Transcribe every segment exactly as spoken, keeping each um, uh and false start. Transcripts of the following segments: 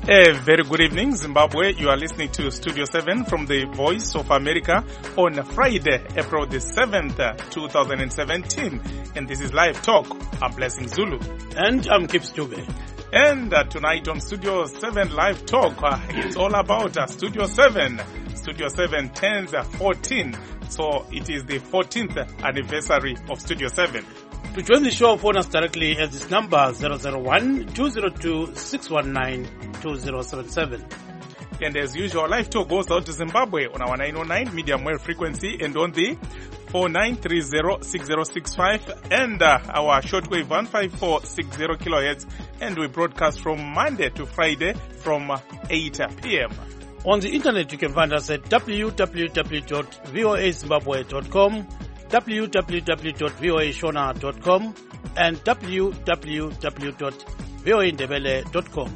A very good evening, Zimbabwe. You are listening to Studio seven from the Voice of America on Friday, April the seventh, two thousand seventeen. And this is Live Talk. I'm Blessing Zulu. And I'm Kip Stube. And uh, tonight on Studio seven Live Talk, uh, it's all about uh, Studio seven. Studio seven turns uh, fourteen. So it is the fourteenth anniversary of Studio seven. To join the show, phone us directly at this number zero zero one, two zero two, six one nine, two zero seven seven. And as usual, Live Talk goes out to Zimbabwe on our nine oh nine medium wave frequency and on the four nine three zero, six zero six five and uh, our shortwave one five four six zero kilohertz. And we broadcast from Monday to Friday from uh, eight p.m. On the internet, you can find us at w w w dot voa zimbabwe dot com, w w w dot voa shona dot com, and w w w dot voa ndebele dot com.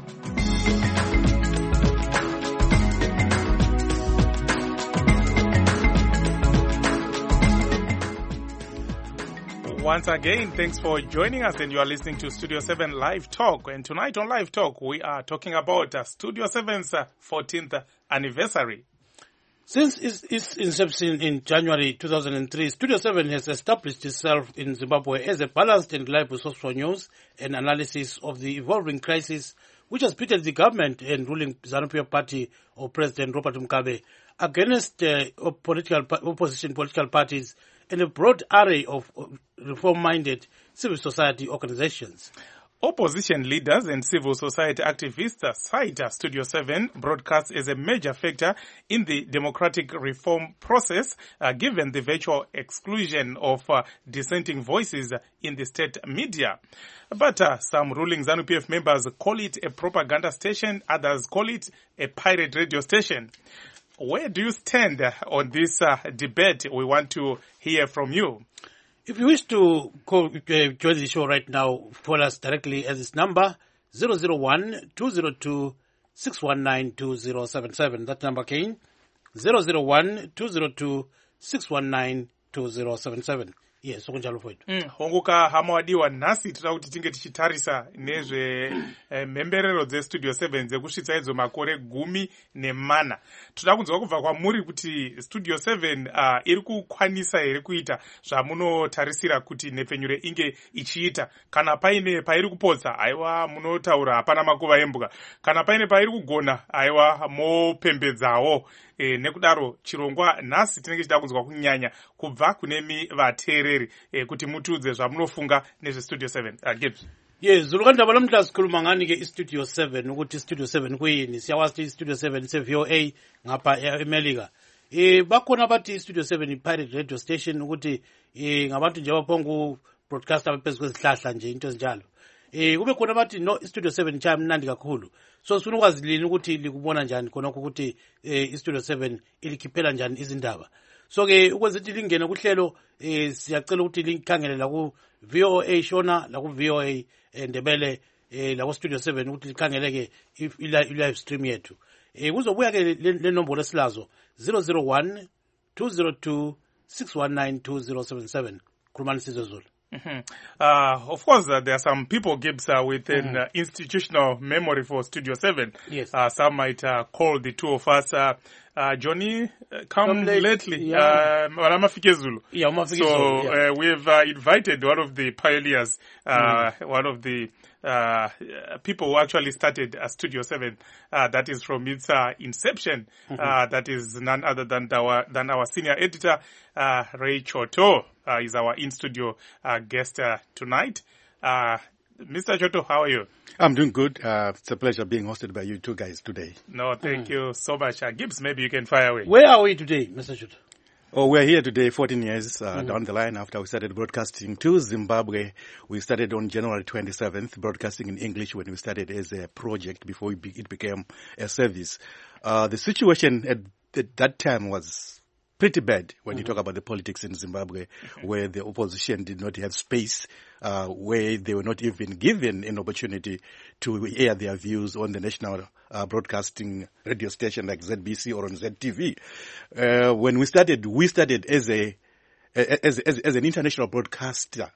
Once again, thanks for joining us, and you are listening to Studio seven Live Talk. And tonight on Live Talk, we are talking about uh, Studio seven's uh, fourteenth anniversary. Since its, its inception in January two thousand three, Studio seven has established itself in Zimbabwe as a balanced and reliable source for news and analysis of the evolving crisis which has pitted the government and ruling ZANU-P F party of President Robert Mugabe against uh, political, opposition political parties and a broad array of reform-minded civil society organizations. Opposition leaders and civil society activists cite Studio seven broadcast as a major factor in the democratic reform process, uh, given the virtual exclusion of uh, dissenting voices in the state media. But uh, some ruling ZANU-P F members call it a propaganda station, others call it a pirate radio station. Where do you stand on this uh, debate? We want to hear from you. If you wish to call, uh, join the show right now, call us directly at this number, zero zero one, two zero two, six one nine, two zero seven seven. That number again, zero zero one, two zero two, six one nine, two zero seven seven. Yes, sokunjalo fowethu. Mm, honguka hama wadiwa nasi tira kuti tinge tichitarisa nezve eh, mhemberero dzestudio seven dzekusvitsa idzo makore gumi nemana. Toda kunzwa kubva kwamuri kuti Studio seven uh, iri kukwanisa here kuita zvamunotarisira kuti nhepfenyuro inge ichiita. Kana paine pairi kupodza, aiwa munotaura hapana makuva embwa. Kana paine pairi kugona, aiwa mopembedzawo. E, nekudaro chirongwa nhasi tinenge chida kunzwa kunyanya kubva kunemi vateereri e, kuti mutudze zvamunofunga nezve Studio seven. Uh, Gibbs. Yes, zulukandaba lamhla sikhuluma ngani ke iStudio seven ukuthi Studio seven kuyini. Siyawazi iStudio seven se-V O A ngapha eMelika. Eh bakhona bathi iStudio seven i-pirate radio station ukuthi eh ngabantu nje abaphongu broadcaster bephezu kwezihlahla nje into ezinjalo. Eh kube khona bathi no iStudio seven cha mnandi kakhulu. So sifuna ukwazi lini ukuthi likubona njani khona ukuthi eh iStudio seven ilikhiphela njani izindaba. So ke ukwenza ukuthi lingene kuhlelo eh siyacela ukuthi likhangele la ku V O A Shona la ku V O A Ndebele eh la ku Studio seven ukuthi likhangeleke i-live stream yethu. Eh kuzobuya ke le nombolo esilazo zero zero one, two zero two, six one nine, two zero seven seven. Khulumani Sizwe Zulu. Mm-hmm. Uh, of course, uh, there are some people, Gibbs, uh, with an Mm. uh, institutional memory for Studio seven. Yes. Uh, some might uh, call the two of us, uh, uh, Johnny, uh, come, Come late. lately. Yeah. Uh, Malama Fikizulu. Yeah, Umafiki So Zulu, yeah. uh, we've uh, invited one of the pioneers, uh, one of the uh, people who actually started uh, Studio seven. Uh, that is from its uh, inception. Mhm. Uh, that is none other than our than our senior editor, uh, Ray Choto. Uh, is our in-studio uh, guest uh, tonight. Uh, Mister Choto, how are you? I'm doing good. Uh, it's a pleasure being hosted by you two guys today. No, thank you so much. Uh, Gibbs, maybe you can fire away. Where are we today, Mister Chut? Oh, we're here today, fourteen years uh, Mhm. down the line after we started broadcasting to Zimbabwe. We started on January twenty-seventh, broadcasting in English when we started as a project before it, be- it became a service. Uh, the situation at, at that time was pretty bad when you talk about the politics in Zimbabwe, where the opposition did not have space, uh, where they were not even given an opportunity to air their views on the national uh, broadcasting radio station like Z B C or on Z T V. Uh, when we started, we started as a as, as, as an international broadcaster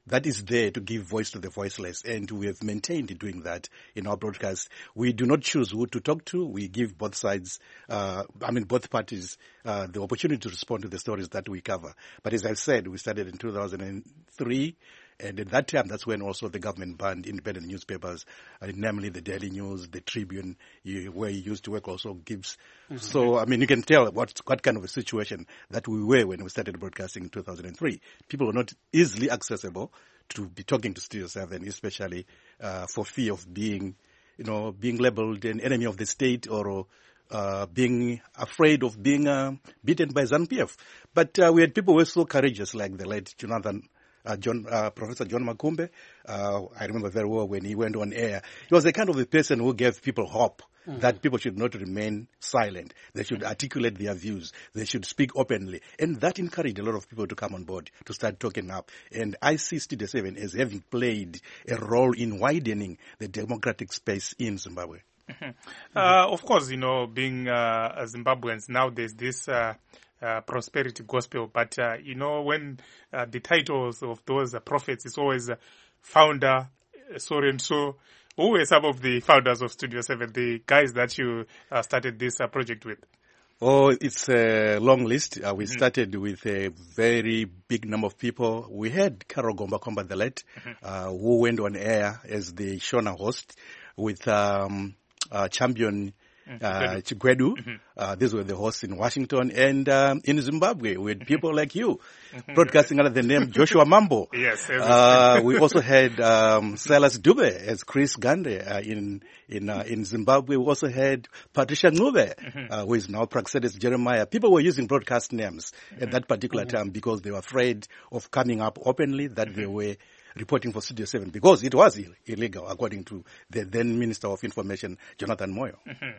that is there to give voice to the voiceless, and we have maintained doing that in our broadcast. We do not choose who to talk to. We give both sides, uh, I mean both parties, uh, the opportunity to respond to the stories that we cover. But as I said, we started in two thousand three. And at that time, that's when also the government banned independent newspapers, uh, namely the Daily News, the Tribune, you, where you used to work also gives. Mm-hmm. So, I mean, you can tell what, what kind of a situation that we were when we started broadcasting in two thousand three. People were not easily accessible to be talking to Studio seven, especially uh, for fear of being, you know, being labeled an enemy of the state or uh, being afraid of being uh, beaten by ZANU P F. But uh, we had people who were so courageous, like the late Jonathan Uh, John, uh, Professor John Makumbe. Uh, I remember very well when he went on air. He was the kind of a person who gave people hope mm-hmm. that people should not remain silent. They should articulate their views. They should speak openly. And that encouraged a lot of people to come on board, to start talking up. And I see Studio seven as having played a role in widening the democratic space in Zimbabwe. Mm-hmm. Uh, of course, you know, being uh, Zimbabweans, now there's this uh, uh, prosperity gospel. But, uh, you know, when uh, the titles of those uh, prophets is always uh, founder, uh, so and so. Who were some of the founders of Studio seven, the guys that you uh, started this uh, project with? Oh, it's a long list. Uh, we mm-hmm. started with a very big number of people. We had Carol Gomba Komba the late, mm-hmm. uh, who went on air as the Shona host with um, uh, champion uh, Chigwedu. Mm-hmm. Uh, these were the hosts in Washington. And um, in Zimbabwe, we had people like you mm-hmm. broadcasting under the name Joshua Mambo. Yes. Uh, we also had um, Silas Dube as Chris Gande uh, in in uh, in Zimbabwe. We also had Patricia Ngube, mm-hmm. uh, who is now Praxedis Jeremiah. People were using broadcast names mm-hmm. at that particular mm-hmm. time because they were afraid of coming up openly that mm-hmm. they were reporting for Studio seven, because it was Ill- illegal, according to the then Minister of Information, Jonathan Moyo. Mm-hmm.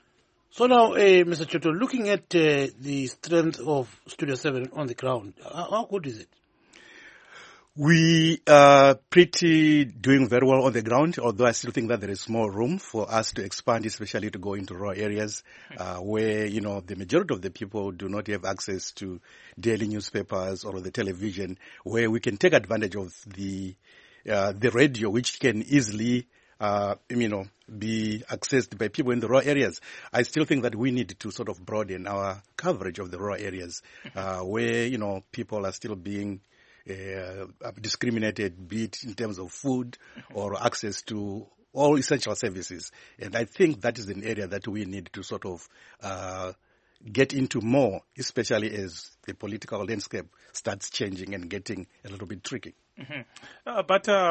So now, uh, Mister Choto, looking at uh, the strength of Studio seven on the ground, how, how good is it? We are pretty doing very well on the ground, although I still think that there is more room for us to expand, especially to go into rural areas uh, where, you know, the majority of the people do not have access to daily newspapers or the television, where we can take advantage of the uh, the radio, which can easily Uh, you know, be accessed by people in the rural areas. I still think that we need to sort of broaden our coverage of the rural areas, uh, where, you know, people are still being uh, discriminated, be it in terms of food or access to all essential services. And I think that is an area that we need to sort of uh, get into more, especially as the political landscape starts changing and getting a little bit tricky. Mm-hmm. Uh, but uh,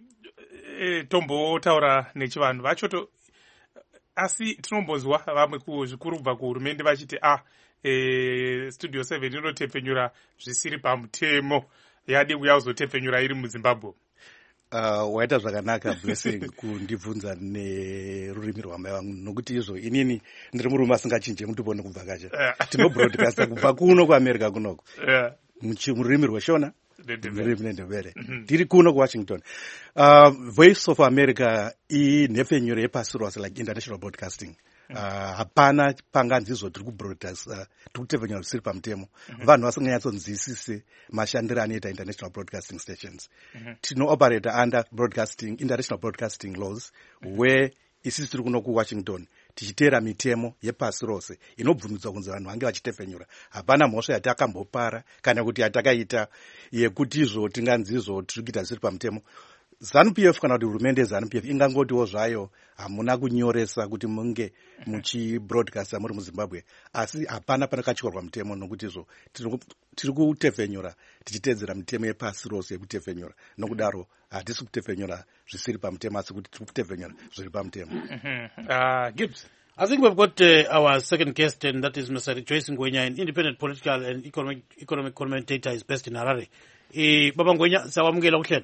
tombotaura nechivanhu vachoto asi tinombonzwa vamwe zvikuru kubva kuhurumende vachiti ah e, Studio seven inotepfenyura zvisiri pamutemo, yade kuya kuzotepfenyura iri muZimbabwe. Uh, waita zvakanaka Blessing kundibvunza nerurimi rwamai vangu, nokuti izvo inini ndiri murume asingachinje mutopone kubvakacha tinobroadcasta kubva kuno kuAmerica kunoko mururimi rweshona rurimi nendebere tiri kuno kuWashington. Uh, Voice of America inhepfenyuro yepasi rose like international broadcasting. Hapana uh, panganzizvo tiri kubroadcasta uh, tiri kutepfenyura zvisiri pamutemo. Vanhu vasinganyatsonzwisise mashandiro anoita international broadcasting stations. Tino-operate under broadcasting international broadcasting laws where isisi tiri kuno kuWashington tichiteera mitemo yepasi rose inobvumidzwa kunzi vanhu vange vachitepfenyura. Hapana mhosva yatakambopara kana kuti yatakaita yekuti izvo tinganzizvo tiri kuita zvisiri pamutemo. ZANU P F kana kuti hurumende yeZANU P F ingangotiwo zvayo hamuna kunyoresa kuti munge muchibroadcasta muri muZimbabwe, asi hapana panakatyorwa mutemo, nokuti izvo tiri kutepfenyura tichiteedzera mitemo yepasi rose yekutepfenyura. Nokudaro hatisi kutepfenyura zvisiri pamutemo, asi kuti tiri kutepfenyura zviri pamutemo. Uh, Gibbs. I think we've got uh, our second guest, and that is Mister Joyce Ngwenya, an independent political and economic, economic commentator is based in Harare. E, Baba Ngwenya, sawamukela kuhlelo.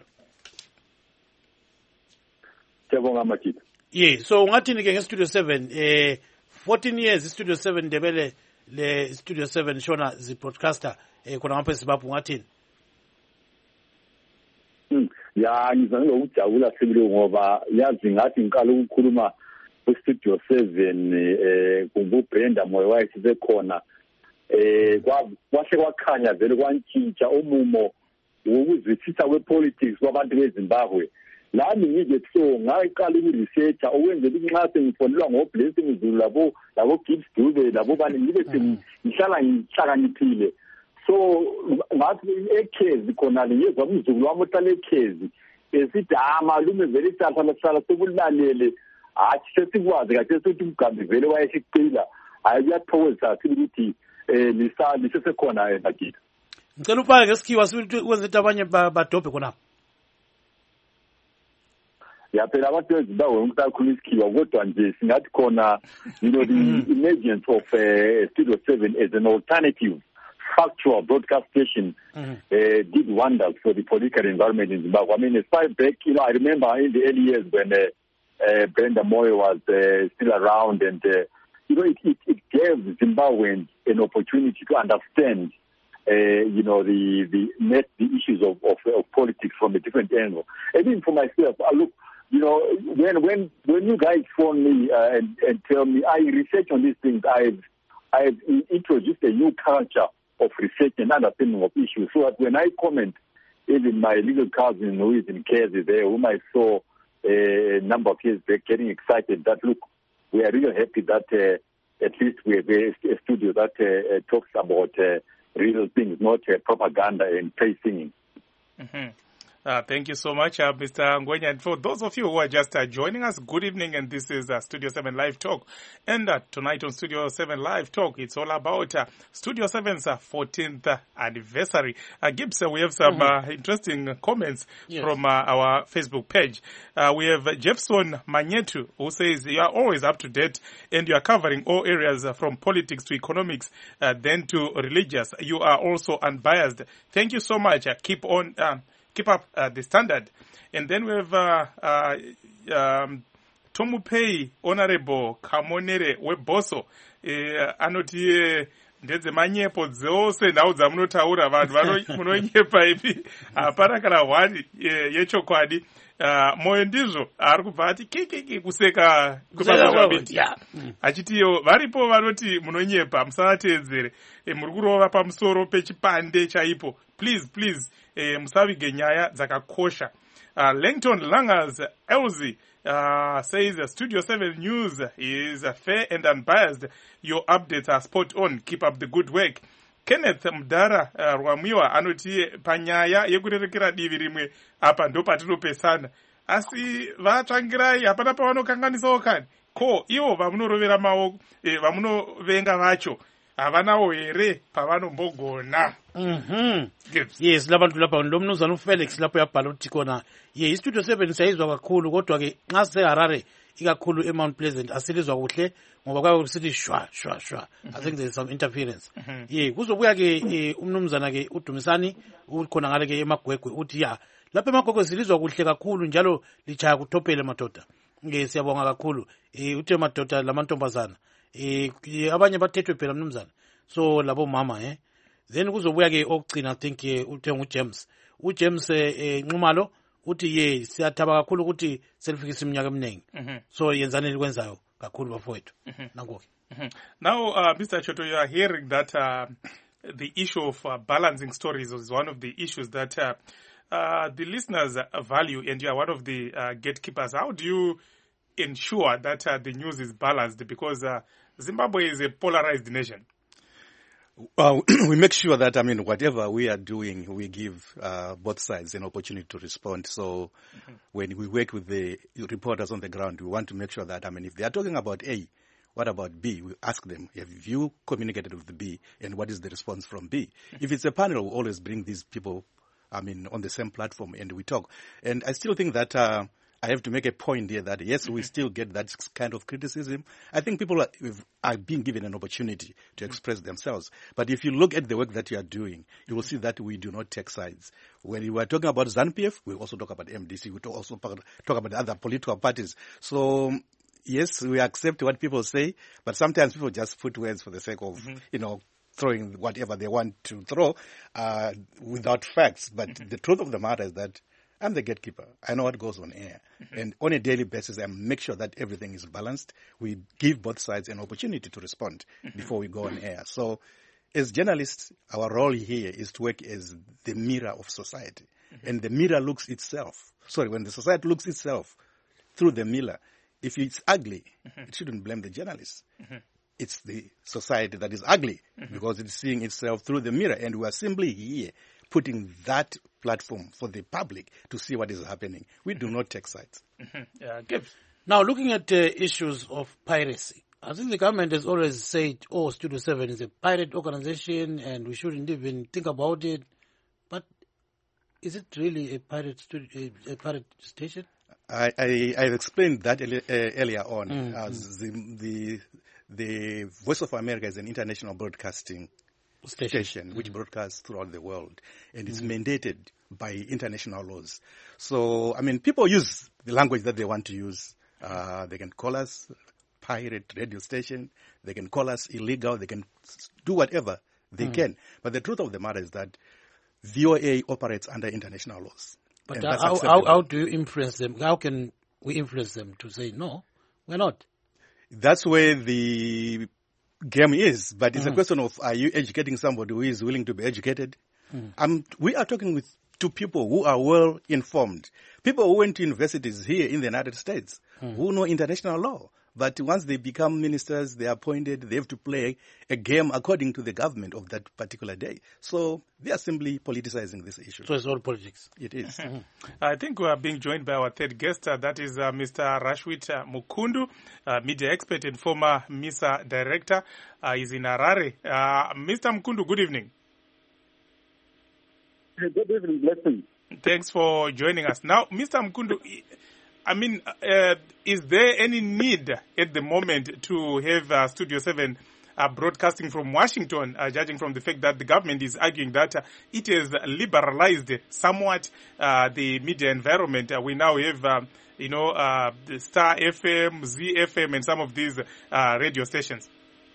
Yeah, so ngathini ke ngeStudio seven, eh fourteen years iStudio seven Ndebele le Studio seven Shona zi broadcaster eh khona ngapha eZimbabwe ngathini? Mm, ya ngizange ukujabula sibili ngoba yazi ngathi ngiqala ukukhuluma kuStudio seven eh kunguBrenda Moyo wayethi bekhona eh kwahle kwakhanya vele kwantshintsha umumo wokuzwisisa kwepolitics kwabantu beZimbabwe. Lami ngije so ngayiqala ukuresearch okwenzela nxa sengifonelwa ngoBlessing Zulu labo labo Gibbs Dube labo bani ngibe sengihlala ngihlakaniphile. So ngathi ekhezi khona liyezwa umzukulu wami ohlala ekhezi esithi amalume vele isatha lahlala sokulalele athi sesikwazi kahle sokuthi umgambi vele wayesiqila ayiyathokoza ukuthi eh lisa lisesekhona ebakithi. Ngicela ufake ngesikhiwa sithi wenze abanye badobhe khona. Ya phela abantu beZimbabwe umtakhulu isikhiwa kodwa nje singathi khona you know the emergence of uh, Studio seven as an alternative factual broadcast station mm-hmm. uh, did wonders for the political environment in Zimbabwe. I mean, as far back, you know, I remember in the early years when uh, uh, Brenda Moyo was uh, still around, and uh, you know, it, it, it gave Zimbabweans an opportunity to understand, uh, you know, the the net the issues of, of, of politics from a different angle. And even for myself, I look, you know, when when when you guys phone me uh, and, and tell me I research on these things, I've I've introduced a new culture of research and understanding of issues, so that when I comment, even my little cousin who is in Kezi there, whom I saw a number of years back, getting excited that, look, we are really happy that uh, at least we have a, a studio that uh, uh, talks about uh, real things, not uh, propaganda and praise singing. Mm-hmm. Uh, thank you so much, uh, Mister Ngwenya. And for those of you who are just uh, joining us, good evening, and this is uh, Studio seven Live Talk. And uh, tonight on Studio seven Live Talk, it's all about uh, Studio seven's uh, fourteenth uh, anniversary. Uh, Gibbs, uh, we have some mm-hmm. uh, interesting comments yes. from uh, our Facebook page. Uh, we have uh, Jefferson Manyetu, who says, you are always up to date, and you are covering all areas uh, from politics to economics, uh, then to religious. You are also unbiased. Thank you so much. Uh, keep on... Uh, Keep up uh, the standard. And then we have uh, uh, um, Tomupei Honorable Kamonere Weboso. Uh, anoti ndedze manyepo dzose nhau dzamunotaura vanhu vanonyepa ipi hapana kana hwani yechokwadi. Uh, moyo ndizvo ari kubva ati kikiki kuseka kwepamabiti achitiyo varipo vanoti munonyepa musavatedzere e, muri kurova pamusoro pechipande chaipo. Please please e, musavige nyaya dzakakosha. uh, Langton Langers Elsie uh, says uh, Studio seven News is uh, fair and unbiased. Your updates are spot on. Keep up the good work. Kenneth Mdara uh, Rwamiwa anoti panyaya yekurerekera divi rimwe apa ndo patinopesana. Asi vatsvangirai hapana pavanokanganisawo kani. Ko ivo vamunorovera maoko eh, vamunovenga vacho havanawo here pavanombogona. Mhm. Yes, labantu lapha ndomnuzana uFelix lapho yabhala ukuthi kona ye istudio seven sayizwa kakhulu kodwa ke nxa seHarare ikakhulu eMount Pleasant asilizwa kuhle ngoba kwayo sithi shwa shwa shwa. I think there is some interference. Mm-hmm. Ye kuzobuya ke umnumzana ke uDumisani ukhona ngale ke eMagwegwe uthi ya lapha eMagwegwe silizwa kuhle kakhulu njalo lichaya kutophele madoda. Nge siyabonga kakhulu eh uthe madoda lamantombazana eh abanye bathethwe phela mnumzana so labo mama eh then kuzobuya ke okugcina I think uthe nguJames uJames enxumalo uthi ye siyathaba kakhulu ukuthi selifikisa iminyaka eminingi. So yenzani likwenzayo kakhulu bafowethu. Nangoke. Now uh, Mister Choto, you are hearing that uh, the issue of uh, balancing stories is one of the issues that uh, uh, the listeners value, and you are one of the uh, gatekeepers. How do you ensure that uh, the news is balanced, because uh, Zimbabwe is a polarized nation? Well, we make sure that, I mean, whatever we are doing, we give uh, both sides an opportunity to respond. So mm-hmm. when we work with the reporters on the ground, we want to make sure that, I mean, if they are talking about A, what about B? We ask them, have you communicated with the B, and what is the response from B? Mm-hmm. If it's a panel, we always bring these people, I mean, on the same platform, and we talk. And I still think that uh, I have to make a point here that, yes, we still get that kind of criticism. I think people are, are being given an opportunity to express themselves. But if you look at the work that you are doing, you will see that we do not take sides. When we were talking about ZANU-P F, we also talk about M D C. We also talk about other political parties. So, yes, we accept what people say, but sometimes people just put words for the sake of, mm-hmm. you know, throwing whatever they want to throw uh, without facts. But mm-hmm. the truth of the matter is that I'm the gatekeeper. I know what goes on air. Mm-hmm. And on a daily basis, I make sure that everything is balanced. We give both sides an opportunity to respond mm-hmm. before we go on air. So as journalists, our role here is to work as the mirror of society. Mm-hmm. And the mirror looks itself. Sorry, when the society looks itself through the mirror, if it's ugly, mm-hmm. it shouldn't blame the journalists. Mm-hmm. It's the society that is ugly mm-hmm. because it's seeing itself through the mirror. And we are simply here putting that platform for the public to see what is happening. We do not take sides. Mm-hmm. Yeah, Gibbs. Now, looking at uh, issues of piracy, I think the government has always said, oh, Studio seven is a pirate organization and we shouldn't even think about it. But is it really a pirate studio, a, a pirate station? I, I, I've explained that earlier, uh, earlier on. Mm-hmm. As the, the the Voice of America is an international broadcasting station, station which mm-hmm. broadcasts throughout the world, and it's mm-hmm. mandated by international laws. So, I mean, people use the language that they want to use. Uh, they can call us pirate radio station. They can call us illegal. They can do whatever they mm. can. But the truth of the matter is that V O A operates under international laws. But uh, how, how, how do you influence them? How can we influence them to say, no, we're not? That's where the game is. But it's mm. a question of, are you educating somebody who is willing to be educated? Mm. Um, we are talking with to people who are well informed. People who went to universities here in the United States, mm. who know international law. But once they become ministers, they are appointed, they have to play a game according to the government of that particular day. So they are simply politicizing this issue. So it's all politics. It is. Mm-hmm. I think we are being joined by our third guest. Uh, that is uh, Mister Rashwit uh, Mukundu, uh, media expert and former MISA director. Uh, he's in Harare. Uh, Mister Mukundu, good evening. Good evening, blessing. Thanks for joining us. Now, Mister Mukundu, I mean, uh, is there any need at the moment to have uh, Studio seven uh, broadcasting from Washington, uh, judging from the fact that the government is arguing that uh, it has liberalized somewhat uh, the media environment? Uh, we now have, uh, you know, uh, the Star F M, Z F M, and some of these uh, radio stations.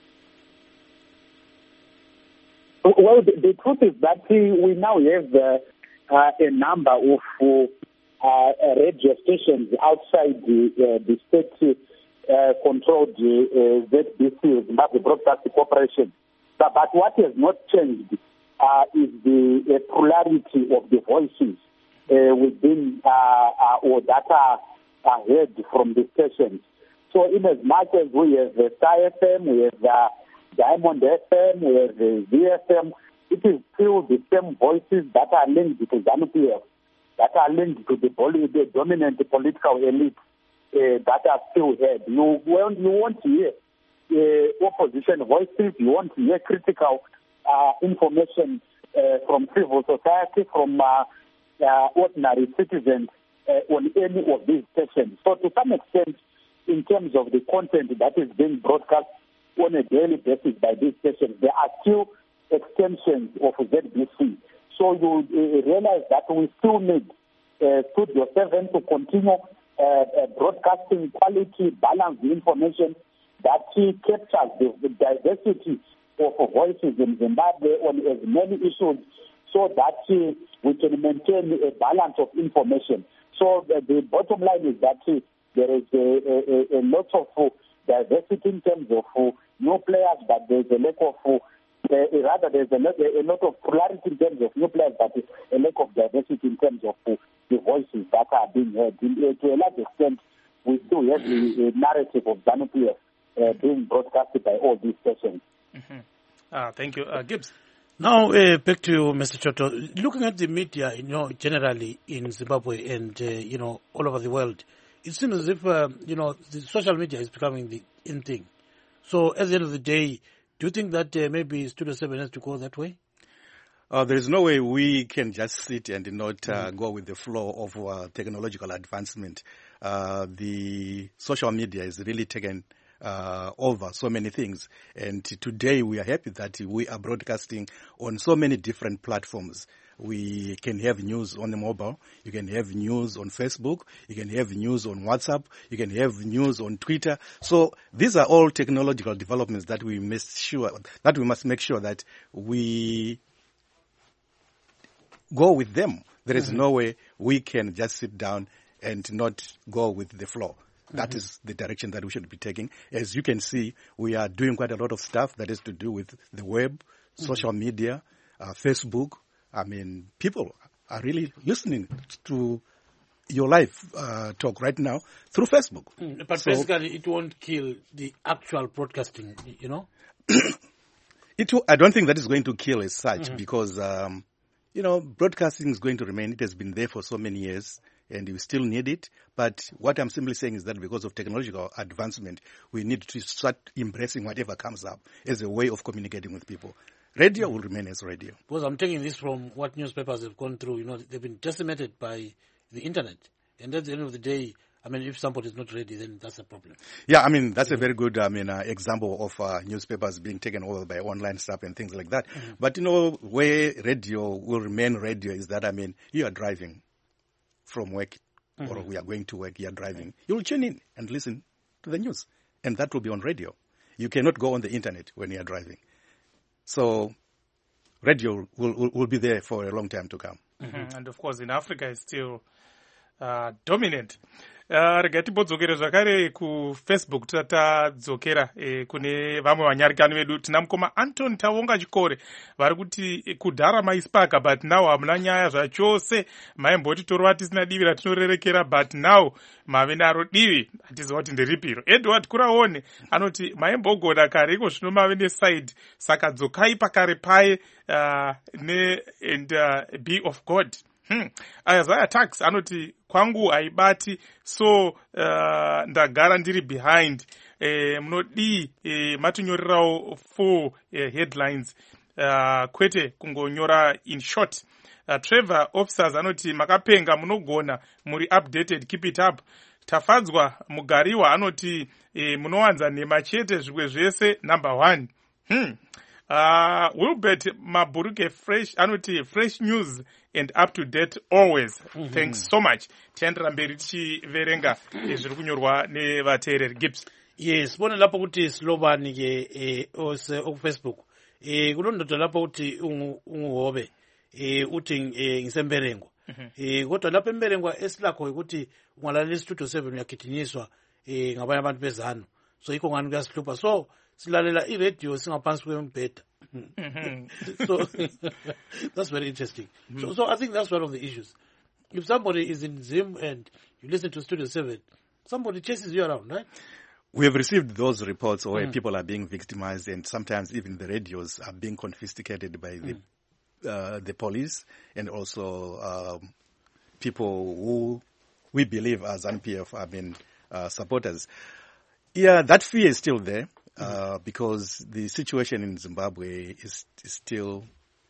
Well, the, the truth is that we now have uh, uh, a number of uh, Uh, radio stations outside the, uh, the state-controlled uh, uh, Z B C, Zimbabwe Broadcasting Corporation. But, but what has not changed uh, is the uh, plurality of the voices uh, within uh, uh, or that are, are heard from the stations. So in as much as we have uh, Star F M, we have uh, Diamond F M, we have uh, Z F M, it is still the same voices that are linked to ZANU-P F, that are linked to the, the dominant political elite uh, that are still heard. You, well, you won't hear uh, opposition voices, you won't hear critical uh, information uh, from civil society, from uh, uh, ordinary citizens uh, on any of these stations. So to some extent, in terms of the content that is being broadcast on a daily basis by these stations, there are still extensions of Z B C. So you uh, realize that we still need uh, Studio seven to continue uh, uh, broadcasting quality, balanced information that uh, captures the, the diversity of voices in Zimbabwe on as many issues so that uh, we can maintain a balance of information. So uh, the bottom line is that uh, there is a, a, a lot of uh, diversity in terms of uh, new players, but there's a lack of uh, Uh, rather, there's a lot, a lot of plurality in terms of new players, but a lack of diversity in terms of uh, the voices that are being heard. In, uh, to a large extent, we still have the uh, narrative of ZANU-P F uh, being broadcasted by all these stations. Mm-hmm. Uh, thank you. Uh, Gibbs? Now, uh, back to you, Mister Choto. Looking at the media, you know, generally in Zimbabwe and, uh, you know, all over the world, it seems as if, uh, you know, the social media is becoming the in thing. So, at the end of the day, do you think that uh, maybe Studio seven has to go that way? Uh, there is no way we can just sit and not uh, mm. go with the flow of uh, technological advancement. Uh, the social media is really taken uh, over so many things. And today we are happy that we are broadcasting on so many different platforms. We can have news on the mobile. You can have news on Facebook. You can have news on WhatsApp. You can have news on Twitter. So these are all technological developments that we must sure that we must make sure that we go with them. There is mm-hmm. no way we can just sit down and not go with the flow. That mm-hmm. is the direction that we should be taking. As you can see, we are doing quite a lot of stuff that has to do with the web, social mm-hmm. media, uh, Facebook. I mean, people are really listening to your live uh, talk right now through Facebook. Mm, but so, basically, it won't kill the actual broadcasting, you know? it. I don't think that is going to kill as such mm-hmm. because, um, you know, broadcasting is going to remain. It has been there for so many years and you still need it. But what I'm simply saying is that because of technological advancement, we need to start embracing whatever comes up as a way of communicating with people. Radio mm-hmm. will remain as radio. Because I'm taking this from what newspapers have gone through. You know, they've been decimated by the internet. And at the end of the day, I mean, if somebody is not ready, then that's a problem. Yeah, I mean, that's mm-hmm. a very good, I mean, uh, example of uh, newspapers being taken over by online stuff and things like that. Mm-hmm. But, you know, where radio will remain radio is that, I mean, you are driving from work mm-hmm. or we are going to work, you are driving. You'll tune in and listen to the news. And that will be on radio. You cannot go on the internet when you are driving. So radio will, will, will be there for a long time to come. Mm-hmm. And, of course, in Africa, it's still uh, dominant. Uh, rega tibodzokere zvakare kufacebook tisati tadzokera eh, kune vamwe vanyarikani vedu tina mukoma Anton Tavonga Chikore vari kuti kudhara maisipaka but now hamuna nyaya zvachose maimboti torova tisina divi ratinorerekera but now mave naro divi hatiziva kuti nderipiro. Edward Kuraone anoti maimbogona kare iko zvino mave neside saka dzokai pakare paye uh, ne and uh, be of God. Hmm. Isaiah Tax anoti kwangu haibati so uh, ndagara ndiri behind eh, munodii eh, matinyorerawo four eh, headlines uh, kwete kungonyora in short. uh, Trevor Officers anoti makapenga munogona muri updated, keep it up. Tafadzwa Mugariwa anoti eh, munowanza nhema chete zvimwe zvese number one. hmm. Uh, Wilbert Maburuke fresh anoti fresh news and up to date always. Mm-hmm. Thanks so much. Tiendera mberi tichiverenga zviri kunyorwa nevateereri. Gibbs. Yes, bona lapho kuti Slovani ke eh ose ku Facebook. Eh kulondoda lapho kuti unguhobe eh uthi ngisemberengo. Eh kodwa lapho emberengwa esilakho ukuthi ungalalela Studio seven uyakithinyiswa eh ngabanye abantu bezano. So iko ngani kuyasihlupha. So silalela i-radio singaphansi kwembheda. So that's very interesting. Mm-hmm. So, so I think that's one of the issues. If somebody is in Zim and you listen to Studio seven, somebody chases you around, right? We have received those reports where mm. people are being victimized and sometimes even the radios are being confiscated by the mm. uh, the police and also um, people who we believe as N P F have been uh, supporters. Yeah, that fear is still there. Uh, because the situation in Zimbabwe is, is still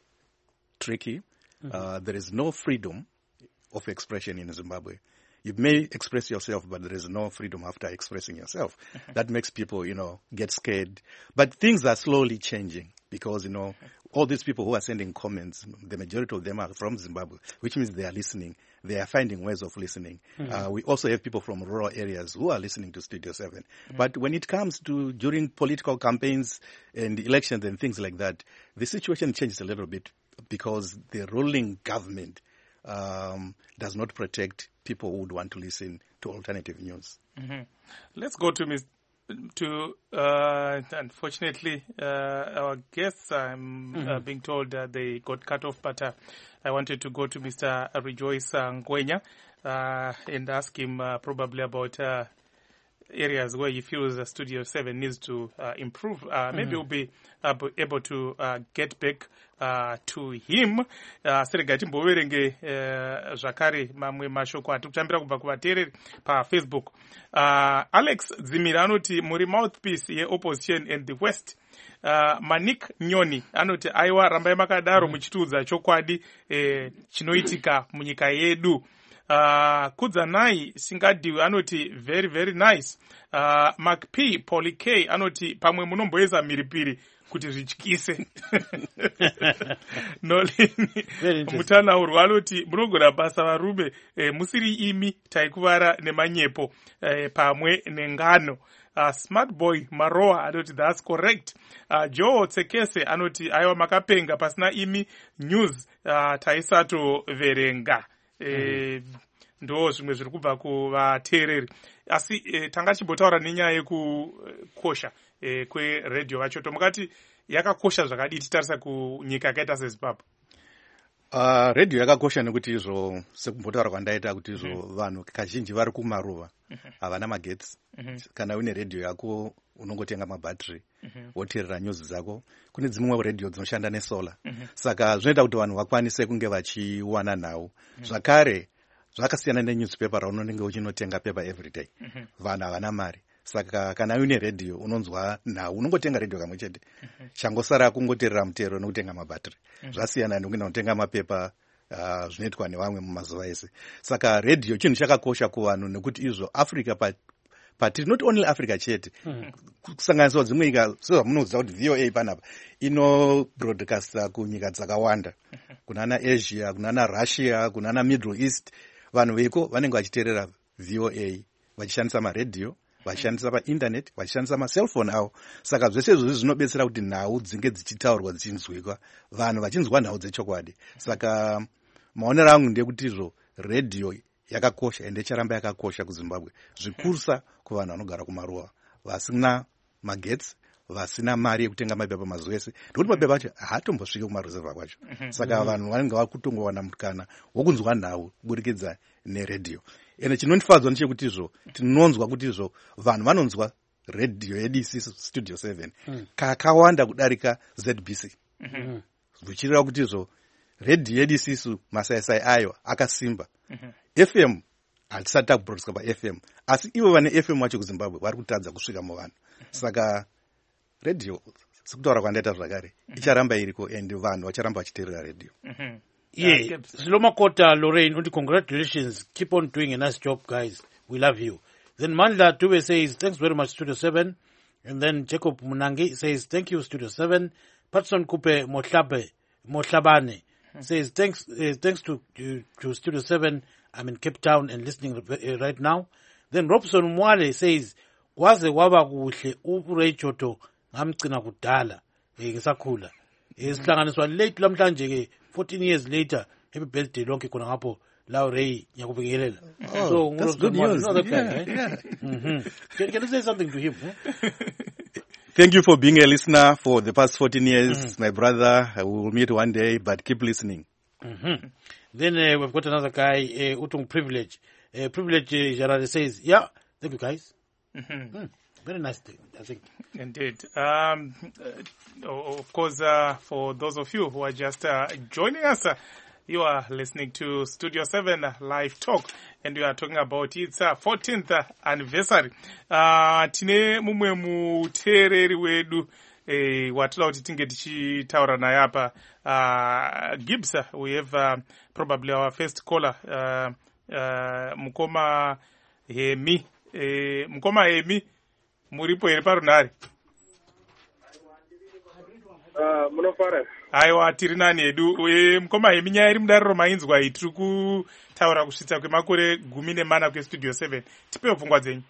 tricky. Mm-hmm. Uh, there is no freedom of expression in Zimbabwe. You may express yourself, but there is no freedom after expressing yourself. Mm-hmm. That makes people, you know, get scared. But things are slowly changing because, you know, all these people who are sending comments, the majority of them are from Zimbabwe, which means they are listening. They are finding ways of listening. Mm-hmm. Uh, we also have people from rural areas who are listening to Studio seven. Mm-hmm. But when it comes to during political campaigns and elections and things like that, the situation changes a little bit because the ruling government um, does not protect people who would want to listen to alternative news. Mm-hmm. Let's go to Miz To uh, unfortunately, uh, our guests, I'm mm-hmm. uh, being told that they got cut off, but uh, I wanted to go to Mister Rejoice Ngwenya uh, and ask him uh, probably about uh, areas where he feels uh, Studio seven needs to uh, improve. Uh, mm-hmm. Maybe we'll be uh, able to uh, get back uh, to him. Uh, Serega timboverenge uh, zvakare mamwe mashoko atikutambira kubva kuvateereri pa Facebook. Uh, Alex Dzimira anoti muri mouthpiece yeopposition in the West. Uh, Manik Nyoni anoti aiwa rambai makadaro mm-hmm. muchitiudza chokwadi eh, chinoitika munyika yedu. Uh, Kudzanai Singadiwe anoti very very nice. Uh, Mark P Polly K anoti pamwe munomboeza miripiri kuti zvityise. Nolini mutanaurwa anoti munogona basa varume eh, musiri imi taikuvara nemanyepo eh, pamwe nengano. Uh, Smart Boy Maroa anoti that's correct. Uh, Joe Tsekese anoti aiwa makapenga pasina imi news uh, taisato verenga. Eh, ndo zvimwe zviri kubva kuvateereri asi eh, tanga chimbotaura nenyaya yekukosha eh, kweradio vacho tomukati yakakosha zvakadii titarisa kunyika yakaita sezimbabwe? Uh, radio yakakosha nekuti izvo sekumbotaura kwandaita kuti izvo mm-hmm. vanhu kazhinji vari kumaruva havana mm-hmm. magetsi mm-hmm. kana une radio yako unongotenga mabhatiri mm-hmm. woteerera nyuzi dzako. Kune dzimwe radio dzinoshanda nesolar mm-hmm. saka zvinoita kuti vanhu vakwanise kunge vachiwana nhau mm-hmm. zvakare zvakasiyana nenewspaper raunonenge uchinotenga paper everyday mm-hmm. vanhu havana mari. Saka kana une radio unonzwa nhau unongotenga radio kamwe chete mm-hmm. changosara kungoteerera mutero nokutenga mabhatiri mm-hmm. zvasiyana nekuenda kutenga mapepa uh, zvinoitwa nevamwe mumazuva ese. Saka radio chinhu chakakosha kuvanhu nekuti izvo Africa pat, patiri not only Africa chete mm-hmm. kusanganiswa dzimwe nyika sezvamunoziva kuti V O A panapa ino broadcasta kunyika dzakawanda mm-hmm. kunana Asia, kunana Russia, kunana Middle East. Vanhu veko vanenge vachiteerera V O A vachishandisa maradio vachishandisa painternet vachishandisa maselfoni avo. Saka zvese izvozvi zvinobetsera kuti nhau dzinge dzichitaurwa dzichinzwikwa vanhu vachinzwa nhau dzechokwadi. Saka maonero angu ndekuti izvo radio yakakosha ende icharamba yakakosha kuZimbabwe zvikurusa kuvanhu vanogara kumaruwa vasina magetsi vasina mari yekutenga mapepa mazuva ese nekuti mapepa acho haatombosvike kumaruzevha kwacho. Saka vanhu vanenge vakutongowana mukana wokunzwa nhau kuburikidza neredio. Ene chinondifadzwa ndechekuti izvo tinonzwa kuti izvo vanhu vanonzwa radio yedu isisu Studio seven mm. kakawanda kudarika Z B C mm-hmm. zvichireva kuti izvo radio yedu isisu masaisai ayo akasimba mm-hmm. F M hatisati takubrodiswa paF M asi ivo vane F M wacho kuZimbabwe vari kutadza kusvika muvanhu mm-hmm. Saka radio sekutaura kwandaita zvakare mm-hmm. icharamba iriko and vanhu vacharamba vachiteerera radio mm-hmm. Yeah, uh, Silomakota Lorraine, undi congratulations. Keep on doing a nice job, guys. We love you. Then Mandla Dube says, thanks very much, Studio seven. And then Jacob Munangi says, thank you, Studio seven. Patson Kupe Motlabe, Motlabane hmm. says, thanks uh, thanks to, to to Studio seven. I'm in Cape Town and listening uh, right now. Then Robson Mwale says, Waze waba kuhle uPray Choto ngamgcina kudala ngisakula. Isihlanganiswa late lamhlanje ke fourteen years later. Happy birthday lonke khona ngapho Laurey ngiyakubingelela. So that's good news. Guy, right? yeah. mm-hmm. can, can you say something to him? Eh? Thank you for being a listener for the past fourteen years, mm-hmm. my brother. We will meet one day, but keep listening. Mm-hmm. Then uh, we've got another guy, uh, Utung Privilege. Uh, Privilege uh, Gerard says, yeah, thank you guys. Mm-hmm. Mm. Very nice thing, I think. Indeed. Um, uh, of course, uh, for those of you who are just uh, joining us, uh, you are listening to Studio seven uh, Live Talk, and we are talking about its uh, fourteenth uh, anniversary. Uh, tine mumwe muteereri wedu eh, watila kuti tinge tichitaura naye apa. Uh, Gibbs, uh, we have uh, probably our first caller, uh, uh, Mukoma Hemi. Eh, Mukoma Hemi. Muripo here parunari. Uh, munofara. Aiwa tiri nani edu. E, Mukoma Hemi nyaya iri mudariro mainzwa iyi tiri kutaura kusvitsa kwemakore gumi nemana kwestudio seven. Tipewo pfungwa dzenyu.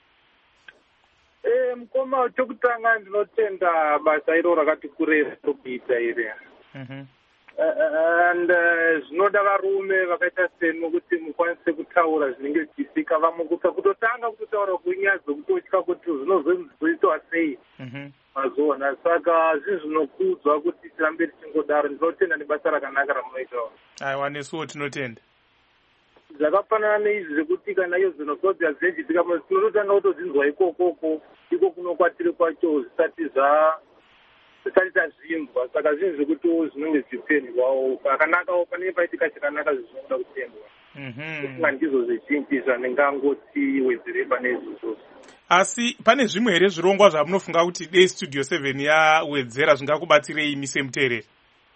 Eh, Mukoma chokutanga ndinotenda basa iro rakati kurei rokuita iri. Mhm. Uh, and zvinoda uh, varume vakaita semi kuti mukwanise kutaura zvinenge zvichiitika vamukusa kutotanga kutotaura kunyaya dzokutotya kuti zvinozonzoitwa sei mazuona. Saka zvinhu zvinokudzwa kuti tirambe tichingodaro. Ndinotenda nebasa rakanaka ramunoitawo. Aiwa nesuwo tinotenda. Zvakafanana neizvi zvekuti kana iyo xenophobia zvichiitika tinototanga kutodzinzwa ikokoko iko kunokwatiri kwacho zvisati zva zvisati tazvinzwa. Saka zvinhu zvekuti zvinenge zvichitendwawo pakanakawo pane paitika chakanaka zvinoda kutendwa. Kufunga ndizvo zvizhinji zvandingangoti wedzere pane izvozvo. Asi pane zvimwe here zvirongwa zvamunofunga kuti dei Studio seven yawedzera zvingakubatsirei imi semuteereri?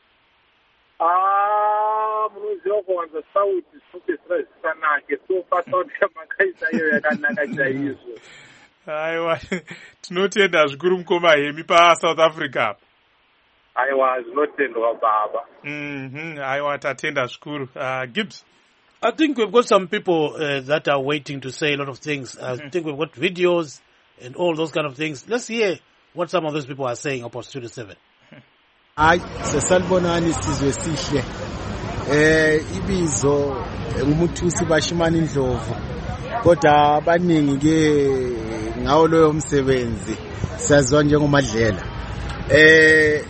Ah, munoziva kuwanza sauti zvinopedzera zvisanake, so pasauti yamakaisa iyo yakanaka chaizvo. Aiwa, tinotenda zvikuru Mukoma Hemi paSouth Africa. Aiwa, zvinotendwa baba. Mhm, aiwa tatenda zvikuru. Uh, Gibbs. I think we've got some people uh, that are waiting to say a lot of things. I mm-hmm. think we've got videos and all those kind of things. Let's hear what some of those people are saying about Studio seven. Hayi, sesalibonani sizwe sihle. Eh ibizo umuthusi bashimana indlovu. Kodwa abaningi ke ngawo loyo msebenzi siyazwa njengomadlela. eh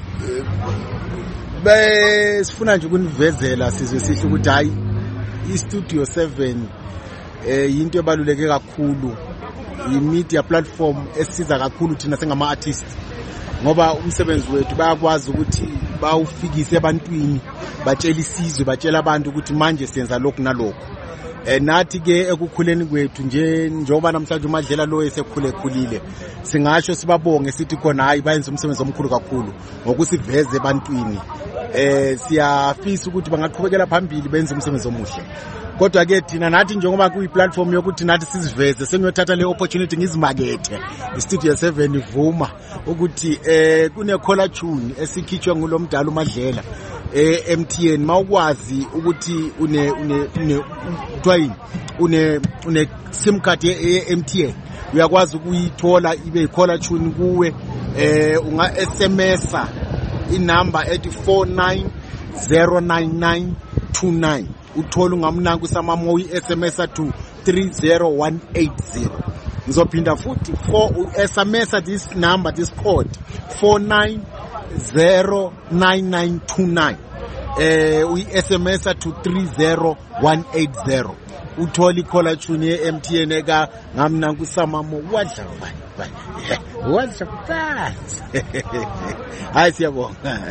besifuna nje ukunivezela sizwe sihle ukuthi hayi iStudio seven eh into ebaluleke kakhulu i-media platform esiza kakhulu thina sengama artists ngoba umsebenzi wethu bayakwazi ukuthi bawufikise ebantwini batshela isizwe batshela abantu ukuthi manje senza lokhu nalokho eh nathi ke ekukhuleni kwethu nje njoba namhlanje uMadlela lo esekhule khulile singasho sibabonge sithi khona hayi bayenza umsebenzi omkhulu kakhulu ngokusiveze ebantwini eh siyafisa ukuthi bangaqhubekela phambili benze umsebenzi omuhle kodwa ke thina nathi njengoba kuyi platform yokuthi nathi siziveze sengiyothatha le opportunity ngizimakethe iStudio seven ivuma ukuthi eh kune caller tune esikhitshwe ngulomdala uMadlela eh M T N mawukwazi ukuthi une une twayini une une sim card ye M T N uyakwazi ukuyithola ibe caller tune kuwe eh unga S M S inumber ethi four nine zero nine nine two nine uthola ungamnanku samamo uyi-S M S to three zero one eight zero ngizophinda futhi for S M S this number this code four nine zero nine nine two nine eh uyi-S M S to three zero one eight zero uthola icaller tune ye-M T N eka ngamnanku samamo wadla bani wadla fast hayi siyabonga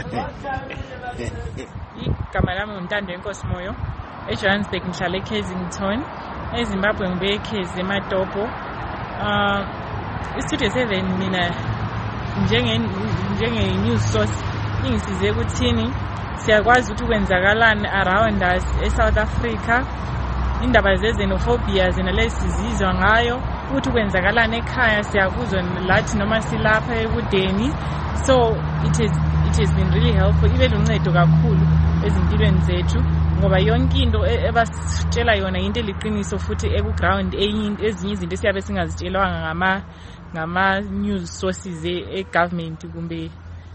igama lami uNtando Enkosi Moyo eJohannesburg ngihlala eKensington eZimbabwe ngibe eKhezi eMatopo uh iStudio seven mina njenge njenge news source ingisize ukuthini siyakwazi ukuthi kwenzakalani around us eSouth Africa indaba zezenophobia zinalesizizwa ngayo ukuthi kwenzakalani ekhaya siyakuzwa lathi noma silapha ebudeni so it is it has been really helpful ibe luncedo kakhulu ezimpilweni zethu ngoba yonke into ebasitshela yona into eliqiniso futhi eku ground ezinye izinto esiyabe singazitshelwanga ngama ngama news sources e government kumbe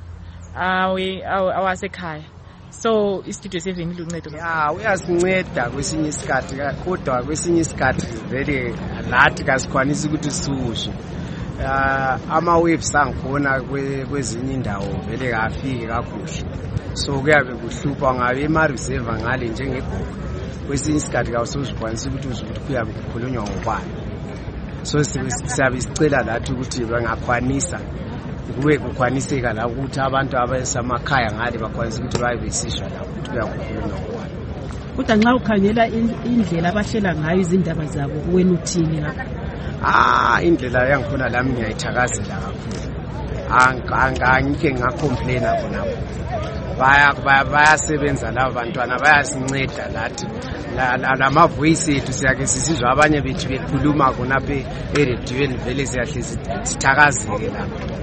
awe awasekhaya so iStudio seven iluncedo ya uyasinceda kwesinye isikhathi kodwa kwesinye isikhathi vele lathi kasikwanisi ukuthi sisushe uh, ama waves angikhona kwezinye indawo vele kafiki kakuhle so kuyabe kuhlupha ngabe ema reserve ngale njengegogo kwesinye isikhathi kawusuzikwanisa ukuthi uzukuthi kuyabe kukhulunywa ngobani so siyabe sicela lathi ukuthi bangakhwanisa kube kukhwaniseka la ukuthi abantu abasemakhaya ngale bakwanisa ukuthi babe besishwa la ukuthi kuyakhulunywa ngobani kodwa nxa ukhangela indlela abahlela ngayo izindaba zabo kuwena uthini ngakho ah indlela yangikhona lami ngiyayithakazela kakhulu angangike ngacomplaina khona baya bayasebenza labo bantwana bayasinceda lathi lama voice ethu siyake sisizwa abanye bethu bekhuluma khona phe eradioweni vele siyahle sithakazeke lapho.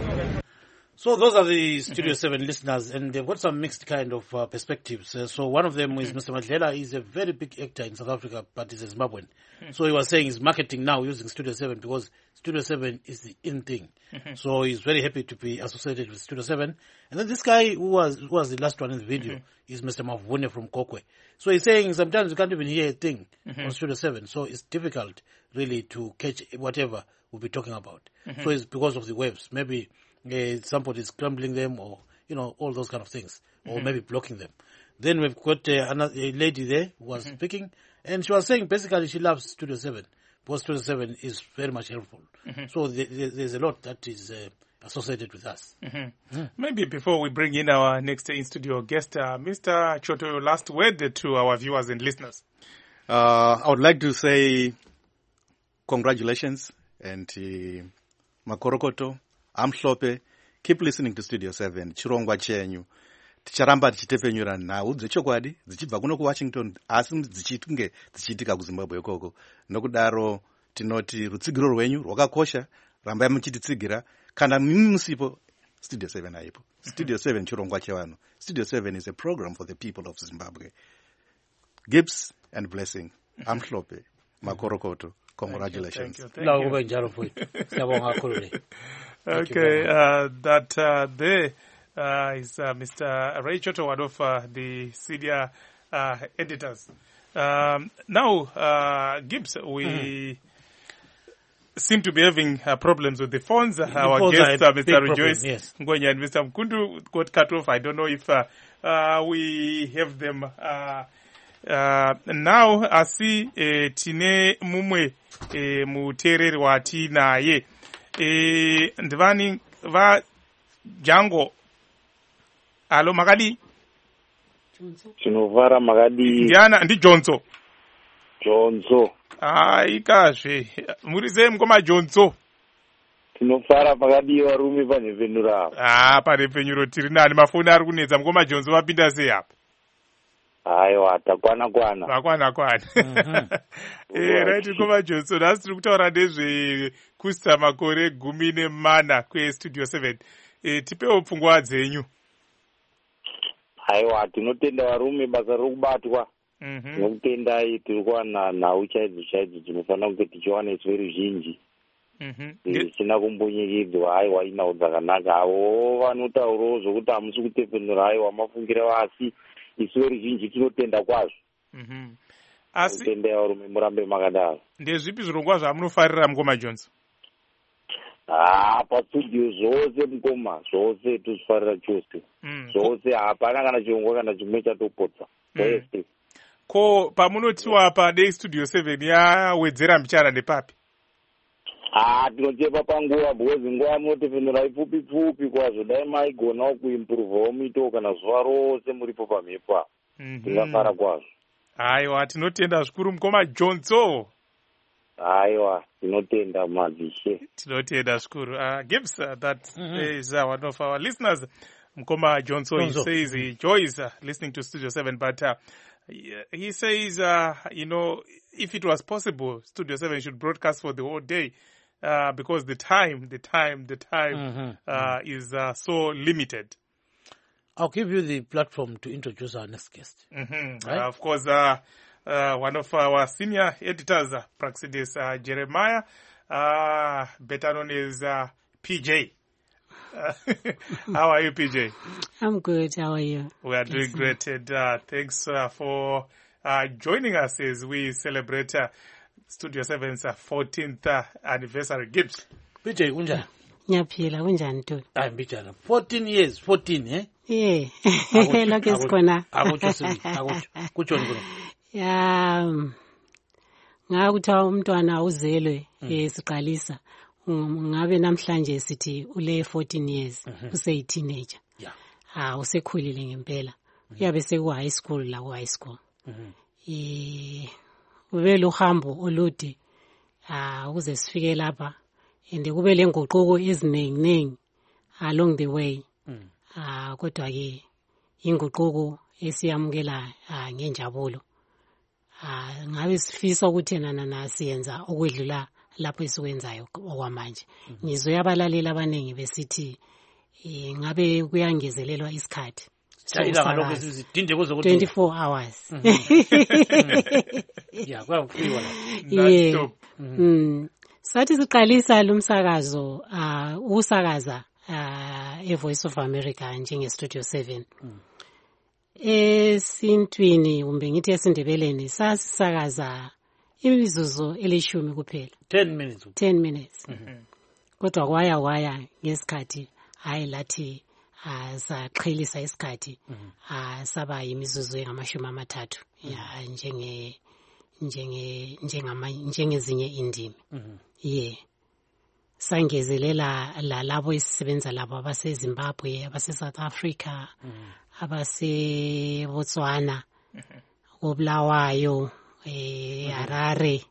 So those are the Studio seven listeners, and they've got some mixed kind of uh, perspectives. Uh, so one of them is Mister Madlela. He's a very big actor in South Africa, but he's a Zimbabwean. Mm-hmm. So he was saying he's marketing now using Studio seven because Studio seven is the in thing. Mm-hmm. So he's very happy to be associated with Studio seven. And then this guy who was who was the last one in the video mm-hmm. is Mister Mavune from Kokwe. So he's saying sometimes you can't even hear a thing mm-hmm. on Studio seven. So it's difficult really to catch whatever we'll be talking about. Mm-hmm. So it's because of the waves. Maybe Uh, somebody is scrambling them or, you know, all those kind of things, or mm-hmm. maybe blocking them. Then we've got uh, another a lady there who was mm-hmm. speaking, and she was saying basically she loves Studio seven, because Studio seven is very much helpful. Mm-hmm. So th- th- there's a lot that is uh, associated with us. Mm-hmm. Mm. Maybe before we bring in our next in-studio guest, uh, Mister Choto, your last word to our viewers and listeners. Uh, I would like to say congratulations and uh, Makorokoto. Amhlope, keep listening to Studio seven. Chirongwa chenyu. Ticharamba tichitepenyura nhau dzechokwadi dzichibva kuno kuWashington asi dzichitunge dzichiitika kuZimbabwe ikoko. Nokudaro tinoti rutsigiro rwenyu rwakakosha, rambai muchititsigira kana mimi musipo Studio seven aipo. Studio seven chirongwa chevanhu. Studio seven is a program for the people of Zimbabwe. Gifts and blessing. Amhlope, Makorokoto. Congratulations. Thank you. Thank you. Thank you. Okay, uh, that uh, there uh, is uh, Mister Ray Choto, one of uh, the senior uh, editors. Um, now, uh, Gibbs, we mm-hmm. seem to be having uh, problems with the phones. Uh, The our phones guest, are a uh, big Mister problem, Rejoice yes. Ngonya and Mister Mkundu got cut off. I don't know if uh, uh, we have them uh, uh, now. Asi eh, tine mumwe eh, mutereri watinaye eh, ndivani va Jango. Alo makadi? Chinovara makadi. Ndiana ndi Jonzo. Jonzo. Ah, ikazve. Murize mkoma Jonzo. Tinofara pakadi varume panhepfenura. Ah, panhepfenyuro tiri nani mafoni ari kunetsa mkoma Jonzo vapinda sei apa? Aiwa, takwana kwana. Takwana kwana. Eh, right mkoma Jonzo. Nhasi tiri kutaura nezve kusta makore gumi nemana kwestudio seven. Eh, tipewo pfungwa dzenyu. Aiwa, tinotenda varume basa rokubatwa. Mhm. Tinokutendai tiri kuwana nhau chaidzo chaidzo tinofanira kunge tichiwana isu veruzhinji. Mhm. Zvisina kumbunyikidzwa. Aiwa, inhau dzakanaka. Avo vanotaurawo zvokuti hamusi kutepfenura. Aiwa, mafungira vasi isu veruzhinji tinotenda kwazvo. Mhm. Asi tendai varume murambe makadaro. ndezvipi zvirongwa zvamunofarira mukoma Jonzo? Ah, pastudio zvose mukoma, zvose tozvifarira chose. Zvose hapana kana chirongwa kana chimwe chatopotsa. Zvese. Ko pamunotiwa pa Day Studio seven yawedzera mbichana ndepapi? Ah, tinotepa panguva because nguva munotepfenura ipfupi pfupi kwazvo. Dai maigonawo kuimprove mito kana zuva rose muripo pamhepo. Tingafara kwazvo. Aiwa, tinotenda zvikuru mukoma Jonzo. Aiwa, tinotenda madzishe. Tinotenda zvikuru. Uh, Gibbs, uh, that mm-hmm. is uh, one of our listeners. Mkoma Jonzo, Jonzo. He says he enjoys uh, listening to Studio seven, but uh, he says, uh, you know, if it was possible, Studio seven should broadcast for the whole day uh, because the time, the time, the time mm-hmm. uh, mm-hmm. is uh, so limited. I'll give you the platform to introduce our next guest. Mm-hmm. Right? Uh, of course, uh, uh, one of our senior editors, uh, Praxidis uh, Jeremiah, uh, better known as uh, P J. Uh, how are you, P J? I'm good. How are you? We are doing yes, great. And, uh, thanks uh, for uh, joining us as we celebrate uh, Studio seven's uh, fourteenth uh, anniversary. Gibbs. P J, unjani? Ngiyaphila, kunjani Ntuli? Hayi mbijana. fourteen years, fourteen, eh? Yeah. Lokho sikhona. Akutsho sibi, akutsho. Kutshoni kulo? Ya ngakuthiwa umntwana uzelwe esiqalisa ngabe namhlanje sithi ule fourteen years useyi teenager. Yeah. Ah usekhulile ngempela. Uyabe seku high school la ku high school. Mhm. Eh ube lo hambo olude ah ukuze sifike lapha ende kube lenguquko eziningi ningi along the way. Ah kodwa ke inguquko esiyamukela ngenjabulo. Ah ngabe sifisa ukuthi nana nasiyenza okwedlula lapho esikwenzayo okwamanje. Ngizwe abalalela abanengi besithi eh ngabe kuyangezelelwa isikhathi. Sayila ngalokho sizidinde kuze ukuthi twenty-four hours. Yeah, kwakuyiwa la. Yeah. Mm. Sathi siqalisa lumsakazo ah usakaza ah eVoice of America njenge Studio seven. Esintwini umbe ngithi esindebeleni sasisakaza imizuzu elishumi kuphela. ten minutes. ten minutes. Kodwa kwaya kwaya ngesikhathi hayi lathi asaqhelisa isikhathi asaba imizuzu engamashumi amathathu ya njenge njenge njengama njengezinye indimi. Yeah. Sangezelela la labo esisebenza labo abase Zimbabwe, abase South Africa, abase Botswana, oblawayo, eh Harare.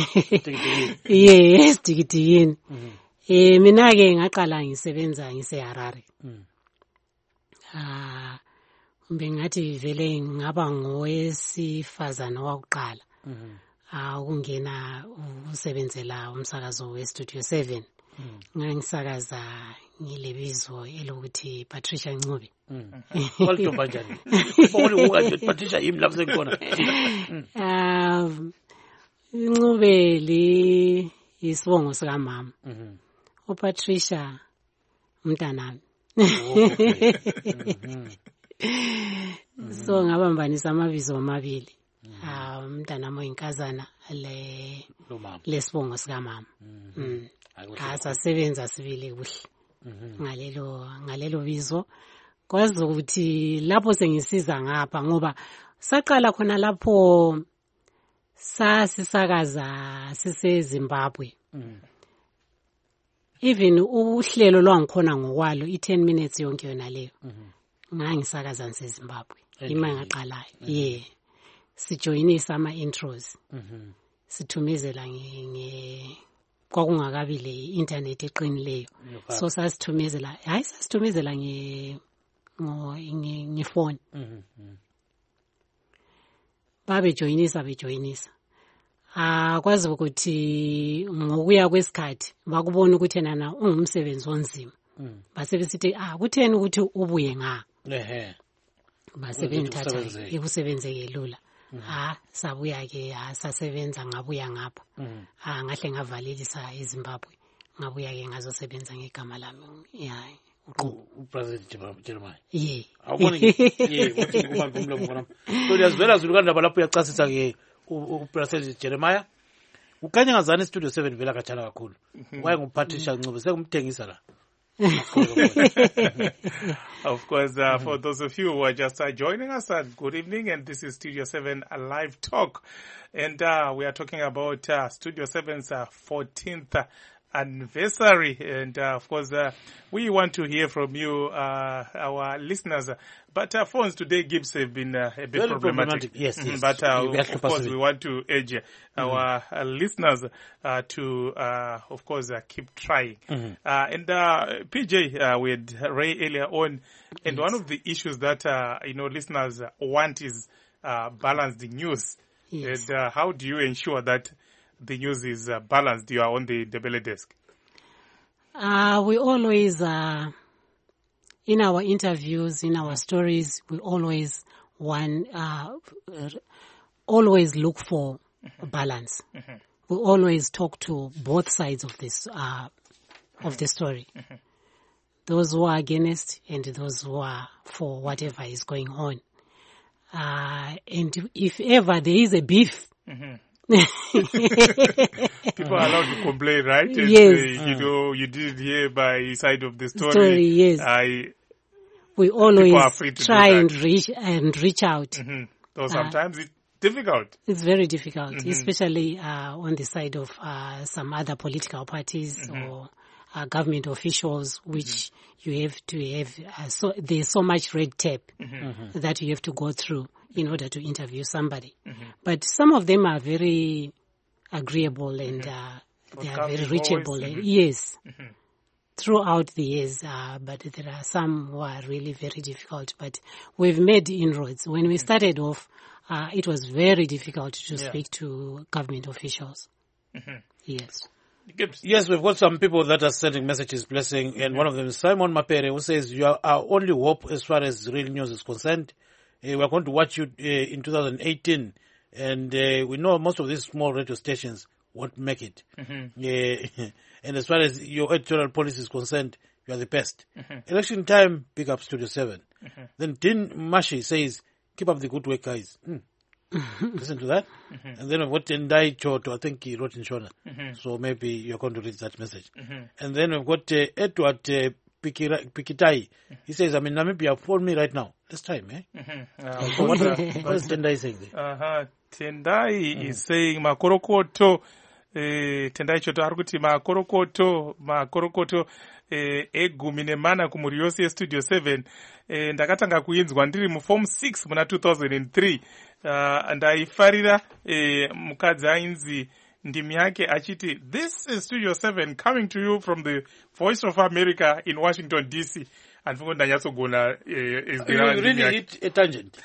Yes, tikitini. Eh mina ke ngaqala ngisebenza ngise Harare. Ah umbe ngathi vele ngaba ngowesifazana wakuqala. Ah ukungena usebenzela umsakazo we Studio seven. Ngangisakaza ngilebizo elokuthi Patricia Ncube. Walithomba njani? Ubone ungathi Patricia yimi lapho sekhona. Um Ncube li isibongo sika mama. uPatricia umntanami. So ngabambanisa amabizo amabili. Ah umntanami oyinkazana le lesibongo sika mama. mm. asasebenza sibili kuhle ngalelo ngalelo bizo kwazi ukuthi lapho sengisiza ngapha ngoba saqala khona lapho sasisakaza sise Zimbabwe even uhlelo lwangikhona ngokwalo i ten minutes yonke yona leyo ngangisakaza nse Zimbabwe ima ngaqalayo yeah sijoinisa ama intros sithumezela nge kwakungakabi le internet eqinileyo so sasithumezela hayi sasithumezela nge ngo nge phone babe joinisa be joinisa ah kwazi ukuthi ngokuya kwesikhathi bakubona ukuthi nana ungumsebenzi onzima base besithi ah kutheni ukuthi ubuye nga ehe base benthatha ikusebenzeke lula ha sabuya ke sasebenza ngabuya ngapha ha ngahle ngavalelisa eZimbabwe ngabuya ke ngazosebenza ngegama lami yayi upresident Jeremiah yeah awubona yeah wathi kuba ngumlomo khona so liyazivela zulu kandaba lapho uyacasisa ke upresident Jeremiah ukanye ngazana studio seven vela kajana kakhulu waye nguPatricia Ncube sekumthengisa la. Of course, uh, for those of you who are just uh, joining us, uh, good evening, and this is Studio seven a live talk, and uh, we are talking about uh, Studio seven's uh, fourteenth uh, anniversary, and uh, of course, uh, we want to hear from you, uh, our listeners. But uh, phones today, Gibbs, have been uh, a bit Very problematic. problematic. Yes, yes. But uh, of of course, we want to urge our mm-hmm. uh, listeners uh, to, uh, of course, uh, keep trying. Mm-hmm. Uh, and uh, P J, uh, we had Ray earlier on, and yes. one of the issues that uh, you know listeners want is uh, balanced news. Yes. And uh, how do you ensure that the news is uh, balanced? You are on the Ndebele desk. Uh, we always, uh, in our interviews, in our stories, we always want, uh, always look for mm-hmm. balance. Mm-hmm. We always talk to both sides of this, uh, of the story. Mm-hmm. Those who are against and those who are for whatever is going on. Uh, and if ever there is a beef, mm-hmm. people are allowed to complain, right? And yes. Say, you know, you didn't hear my side of the story. story yes. I, we always try and reach and reach out. Mm-hmm. Though sometimes uh, it's difficult. It's very difficult, mm-hmm. especially uh, on the side of uh, some other political parties mm-hmm. or uh, government officials, which mm-hmm. you have to have. Uh, so there's so much red tape mm-hmm. that you have to go through in order to interview somebody. Mm-hmm. But some of them are very agreeable and mm-hmm. uh, they are very reachable. Mm-hmm. Yes. Mm-hmm. Throughout the years, uh, but there are some who are really very difficult. But we've made inroads. When we started off, uh, it was very difficult to yeah. speak to government officials. Mm-hmm. Yes. Yes, we've got some people that are sending messages, blessing, and mm-hmm. one of them is Simon Mapere, who says, you are our only hope as far as real news is concerned. Uh, we are going to watch you uh, in two thousand eighteen, and uh, we know most of these small radio stations won't make it. Mm-hmm. Uh, and as far as your editorial policy is concerned, you are the best. Mm-hmm. Election time, pick up Studio seven. Mm-hmm. Then Dean Mashi says, keep up the good work, guys. Mm. Listen to that. Mm-hmm. And then we've got Tendai Choto, I think he wrote in Shona. Mm-hmm. So maybe you're going to read that message. Mm-hmm. And then we've got uh, Edward uh, Pikira, Pikitai. He says, I'm in Namibia, phone me right now. This time, eh? Mm-hmm. Uh, so what, uh, what is Tendai saying there? Uh-huh. Tendai mm-hmm. is saying, Makorokoto, eh, Tendai Choto, Arguti, Makorokoto, Makorokoto, eh, egumi nemana kumuriyose Studio seven. Eh, ndakatanga kuinzwa ndiri mu form six muna two thousand three. Uh, ndaifarira eh, mukadzi ainzi ndimi yake achiti, this is Studio seven coming to you from the Voice of America in Washington D C. And for Ndanyatsogona is the you really hit a tangent.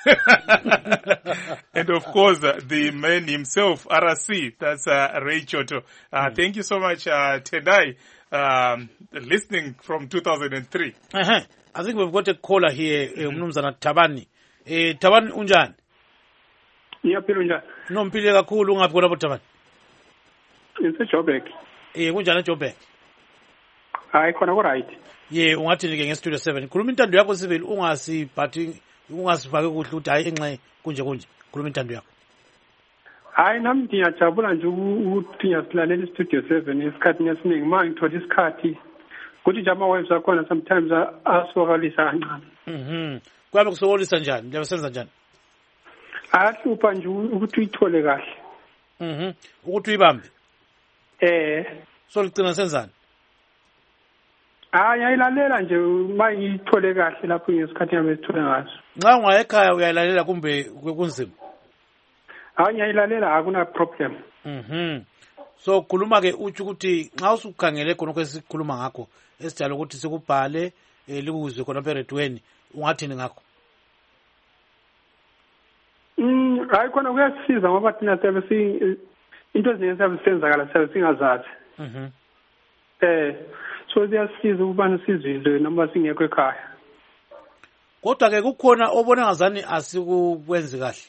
And of course, uh, the man himself, R S C, that's uh, Ray Choto. Uh, mm. Thank you so much, uh, Tendai, um, listening from two thousand three. Uh-huh. I think we've got a caller here, Mnumzana mm-hmm. Tabani. Eh, Tabani unjani? Yeah, Pirunja. No, mpile kakulu ngapi kona Tabani? It's a Joburg. Eh, unjani Joburg? Hayi khona ko right. Ye ungathi ke nge Studio seven. Khuluma intando yakho siveli ungasiphathi ungasifake kuhle ukuthi hayi enxe kunje kunje. Khuluma intando yakho. hayi nami ngiyajabula nje ukuthi ngiyasilalela istudio seven esikhathini esiningi ma ngithola isikhathi kuthi nje ama-waves akhona sometimes asokalisa kancane. Mhm. Kwabe kusokolisa njani? Njengoba senza njani? Ayahlupha nje ukuthi uyithole kahle. Mhm. Ukuthi uyibambe. Eh. So ligcina senzani? Hayi ayilalela nje ma ngiyithole kahle lapho ngesikhathi ngame sithole ngaso. Nxa ungaye ekhaya uyayilalela kumbe kunzima? Hayi ngiyayilalela akuna problem. Mhm. So khuluma ke uthi ukuthi nxa usukhangele khona kwesikhuluma ngakho esijalo ukuthi sikubhale likuzwe khona eredweni ungathini ngakho? Mm hayi khona kuyasiza ngoba thina siyabe si into ezinye siyabe senzakala siyabe singazazi. Mhm. Eh so siyasiza ukubana sizizwe noma singekho ekhaya. Kodwa ke kukhona obona ngazani asikukwenzi kahle.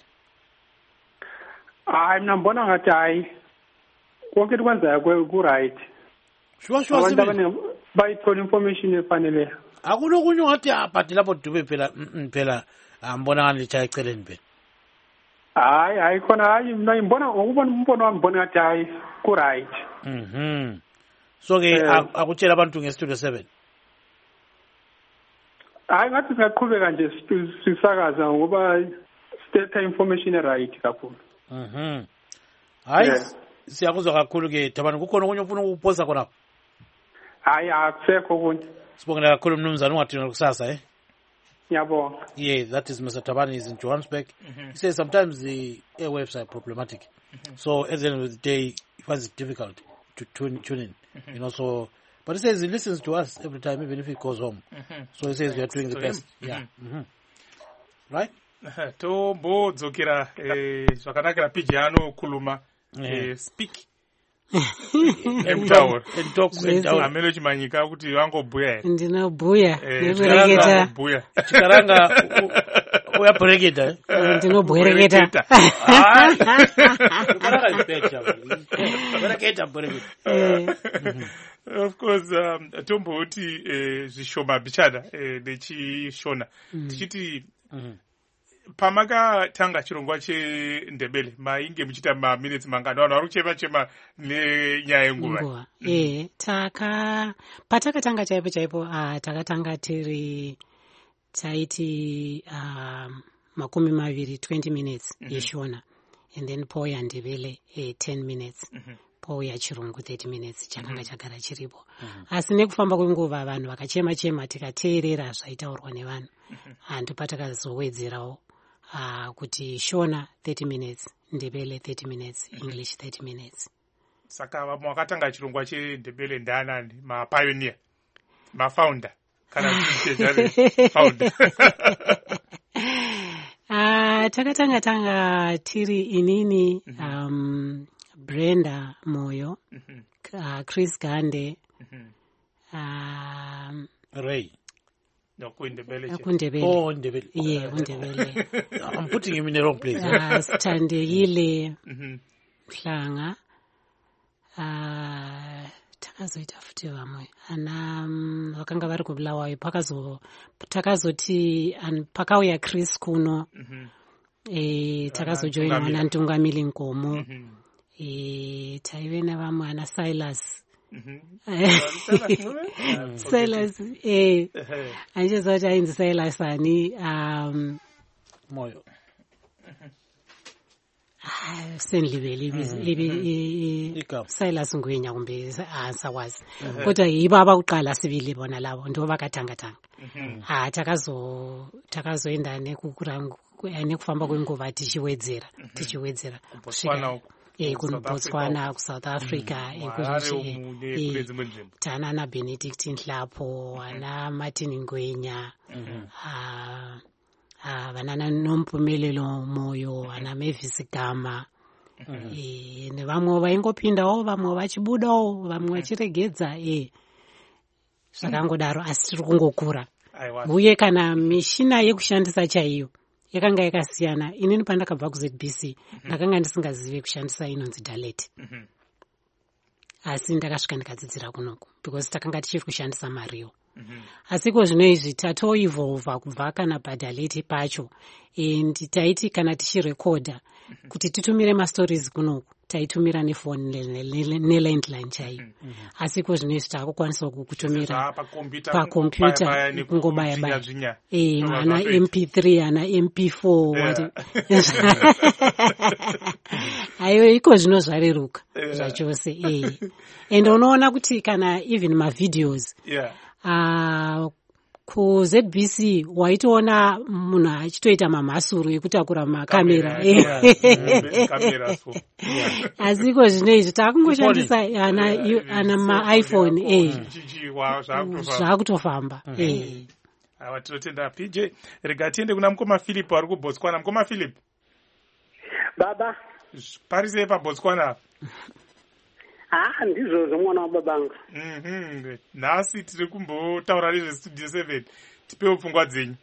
Hayi mina ngibona ngathi hayi konke kwenzayo ku right. Sure sure abantu bayithola information efanele. Akulokunye ungathi but lapho dube phela phela ngibona ngani licha eceleni phela. Hayi hayi khona hayi mina ngibona ngokubona umbono wami ngibona ngathi hayi ku right. Mhm. So ke akutshela abantu ngestudio seven. Hayi ngathi singaqhubeka nje sisakaza ngoba state information right kakhulu. Mhm. Hayi siyakuzwa kakhulu ke Thabani kukhona okunye ufuna ukuphosa khona. Hayi akusekho okunye. Sibongela kakhulu mnumzana ungathina kusasa eh. Ngiyabonga. Yeah, that is Mister Thabani is in Johannesburg. Mm-hmm. He says sometimes the airwaves are problematic. Mm-hmm. So at the end of the day he finds it difficult to tune tune in. Mm-hmm. You know, so but he says he listens to us every time even if he goes home. Mm-hmm. So he says we are doing the best. Mm-hmm. Yeah. Mm-hmm. Right? To bodzokera eh zvakanakira piji ano kuluma eh speak emtaur entalk entalk amelo chimanyika kuti vangobhuya ndinobhuya ndinoreketa bhuya chikaranga uya breketa ndinobhuyereketa chikaranga ipecha breketa breketa. Of course um, tomboti eh zvishoma bichada eh nechishona tichiti pamakatanga chirongwa cheNdebele mainge muchita maminutes mangano vanhu vari kuchema chema nenyaya yenguva. Eh taka patakatanga chaipo chaipo uh, takatanga tiri taiti um, makumi maviri twenty minutes mm -hmm. yeshona and then pouya Ndebele eh, ten minutes mm -hmm. pouya chirungu thirty minutes chakanga mm -hmm. chagara chiripo mm -hmm. asi nekufamba kwenguva vanhu vakachema chema tikateerera zvaitaurwa nevanhu handu patakazowedzerawo Uh, kuti Shona thirty minutes, Ndebele thirty minutes, English thirty minutes. Saka vamwe vakatanga chirongwa cheNdebele ndanani mapioneer mafounder kana tichezari founder. Ah, takatanga tanga tiri inini um Brenda Moyo, uh, Chris Gande, um Ray. No, Ndebele. Ndebele. Oh, Ndebele. Yeah, Ndebele. I'm putting him in the wrong place. Ah, Standekile. Mhm. Mhlanga. Ah, takazoita futhi vamwe. Ana vakanga vari kubulawayo pakazo takazoti pakauya Chris kuno. Mhm. Eh, takazojoina na Ntungamili Nkomo. Mhm. Eh, taive na vamwe ana Silas. Silas eh anjezo cha inzi Silas ani um Moyo ah senlibeli libi Silas Ngwenya kumbe asawazi kodwa yibo abakuqala sibili bona labo ndo bakatanga tanga ah takazo takazoenda nekukurangu nekufamba kwenguva tichiwedzera tichiwedzera kusvika eh kuBotswana ku South Africa ekuthi tana na Benedict Nhlapo ana Martin Ngwenya ah ah banana Nompumelelo Moyo ana Mavis Gama eh nevamwe vaingopindawo vamwe vachibudawo vamwe vachiregedza eh zvakangodaro asi tiri kungokura uye kana mishina yekushandisa chaiyo yakanga yakasiyana. Inini pandakabva ku Z B C ndakanga ndisingazive kushandisa inonzi Dalet asi ndakasvika ndikadzidzira kunoku because takanga tichiri kushandisa Mario asi ko zvino izvi tato evolve kubva kana paDalet pacho and taiti kana tichirekoda kuti titumire mastories kunoku taitumira nefoni nelandline chaiyo asi ko zvinoizvi taakukwanisa kukutumira pakombiyuta kungobaya baya eh ana M P three ana M P four ayo iko zvino zvareruka zvachose eh and unoona kuti kana even mavideos ah ku-Z B C waitoona munhu achitoita mamhasuru ekutakura makamera asi iko zvino izvi taakungoshandisa ana maiphone eh zvakutofamba eh awa tinotenda P J. Rega tiende kuna mukoma Philip ari kuBotswana. Mukoma Philip baba parise paBotswana. Ah, ndizvo mwana wababangu. Mhm. Nhasi tiri kumbotaura nezvestudio seven. Tipewo pfungwa dzenyu.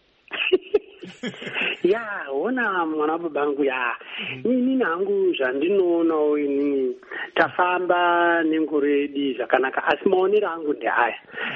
Ya, ona mwana wababangu ya. Ini nangu zvandinoonawo ini tafamba nengoredi zvakanaka asi maonero angu ndehaya.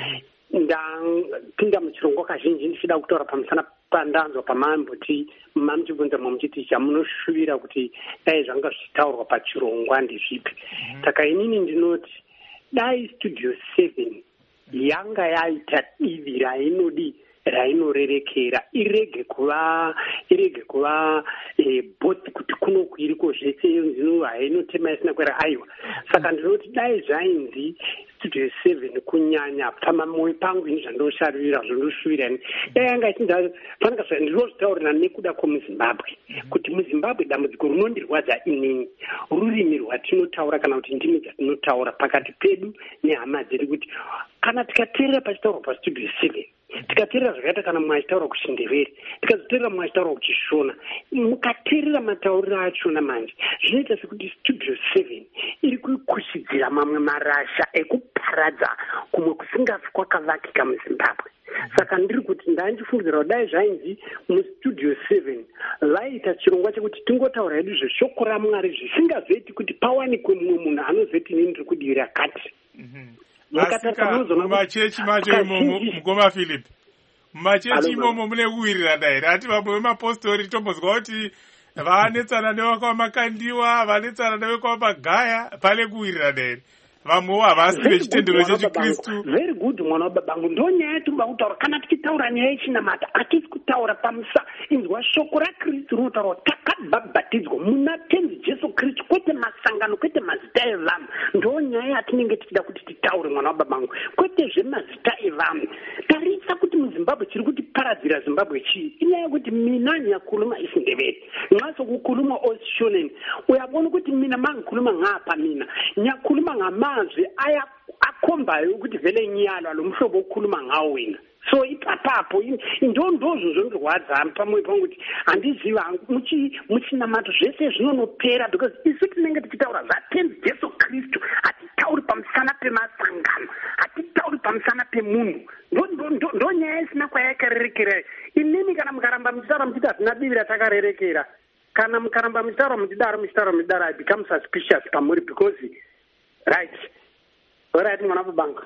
Ndapinda muchirongo kazhinji ndichida kutaura pamusana pandanzwa pamamboti mamuchibvunza mamuchiti chamunoshuvira kuti dai zvanga zvichitaurwa pachirongwa ndezvipi. Saka inini ndinoti dai studio seven yanga yaita divi rainodi rainorerekera irege kuva irege kuva eh, bot kuti kuno kwiriko zvese nzino hainotema isina kwera aiwa. Saka ndinoti dai zvainzi studio seven kunyanya pamamoyo pangu ini zvandosharira zvandoshuvirira ni dai yanga ichinda fanaka zva ndinozvitaurira nekuda kwomuzimbabwe kuti muzimbabwe dambudziko rinondirwadza inini rurimi rwatinotaura kana kuti ndimi dzatinotaura pakati pedu nehama dzedu kuti kana tikateerera pachitaurwa pastudio seven tikateerera zvakaita kana mumwe achitaura kuchindevere tikazoteerera mumwe achitaura kuchishona mukateerera matauriro achona manje zvinoita sekuti studio seven iri kukushidzira mamwe marasha ekuparadza kumwe kusingafi kwakavakika muzimbabwe. Saka ndiri kuti ndandifungidzira kudai zvainzi mustudio seven vaita chirongwa chekuti tingotaura hedu zveshoko ramwari zvisingazoiti kuti pawanikwe mumwe munhu anozoti inini ndiri kudivira kati. Mumachechi macho imomo mukoma Philip mumachechi imomo mune kuwirirana here ati vamwe vemapostori tombozwa kuti vanetsana nevakamakandiwa vanetsana nevakavamagaya pane kuwirirana here vamwewo havasi vechitendero chechikristu. Very good mwana wababangu ndonyaya yatinoda kutaura kana tichitaura nyaya yechinamata hatisi kutaura pamusa inzwa shoko rakristu rinotaura takabhabhatidzwa muna tenzi Jesu Kristu kwete masangano kwete mazita evanhu ndonyaya yatinenge tichida kuti titaure mwana wababangu kwete zvemazita evanhu. Tarisa kuti muzimbabwe chiri kuti paradzira zimbabwe chii inyaya yekuti mina nyakhuluma isindebele nxaso kukhuluma osishoneni uyabona ukuthi mina mangikhuluma ngapha mina nyakhuluma ngama mazwi aya akhombayo ukuthi vele nyalo lomhlobo okhuluma ngawo wena. So ipapapo indondozvo zvondirwadza pamwe pangu kuti handiziva muchi muchinamato zvese zvinonopera because isu tinenge tichitaura zvatenzi Jesu Kristu hatitauri pamusana pemasangano hatitauri pamusana pemunhu ndonyaya isina kwayakarerekera. Inini kana mukaramba muchitaura muchiti hazina divi ratakarerekera kana mukaramba muchitaura muchidaro muchitaura muchidaro I become suspicious pamuri because right alright mwana wababangu.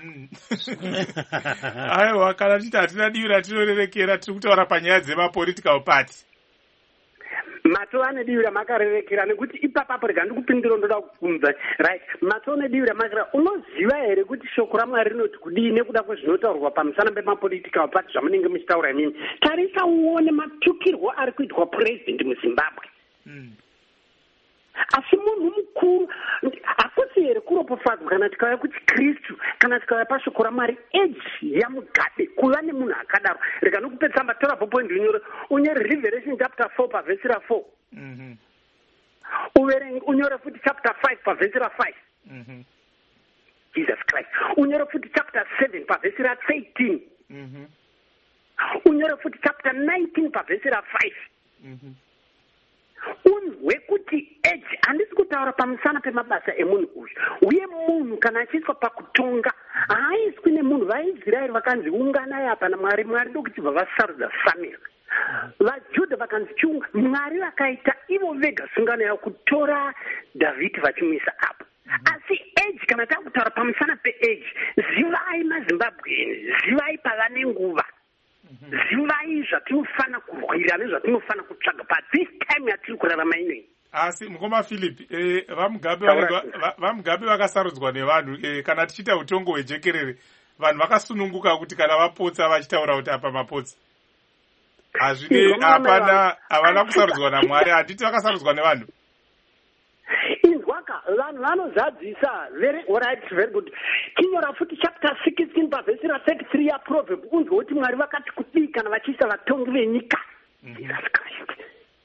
Aiwa kana titi hatina divi ratinorerekera tiri kutaura panyaya dzemapolitical party. Mato ane divi ramakarerekera nekuti ipapapo rega ndikupindira ndoda kubvunza right mato ane divi ramakarera unoziva here kuti shoko ramwari rinoti kudii nekuda kwezvinotaurwa pamusana pemapolitical party zvamunenge muchitaura imimi. Tarisa uone matukirwo ari kuitwa president muzimbabwe. Asi munhu mukuru hakusi here kuropofadzwa kana tikauya kuti Kristu kana tikauya pashoko ramwari eji yamugabe kuva nemunhu akadaro. Rega nokupedzamba tora popoint unyore unyore Revelation chapter four pavhesi ra four uverenge unyore futi chapter five pavhesi ra five Jesus Christ unyore futi chapter seven pavhesi ra thirteen unyore futi chapter nineteen pavhesi ra five unzwe kuti eji handisi kutaura pamusana pemabasa emunhu uyu uye munhu kana achiiswa pakutonga haaiswi nemunhu vaisraeri vakanzi unganai apa namwari mwari ndokuchibva vasarudza family vajudha vakanzi chiunga mwari vakaita ivo vega sungano yavo kutora Dhavhidhi vachimuisa apo. Asi eji kana takutaura pamusana peeji zivai mazimbabweni zivai pava nenguva zivai zvatinofana kurwira nezvatinofana kutsvaga pathis time yatiri kurarama inoyi. Asi mukoma Philip, eh, vamugabe vamugabe vakasarudzwa nevanhu, eh, kana tichita utongo hwejekerere vanhu vakasununguka kuti kana vapotsa vachitaura kuti apa mapotsa. Hazvine hapana, havana kusarudzwa naMwari, handiti vakasarudzwa nevanhu. Inzwaka vanhu vanozadzisa very alright, very good. Tinyora futi chapter sixteen pavhesi ra-thirty-three yaProverb unzwe kuti Mwari vakati kudii kana vachiisa vatongi venyika. Jesus Christ.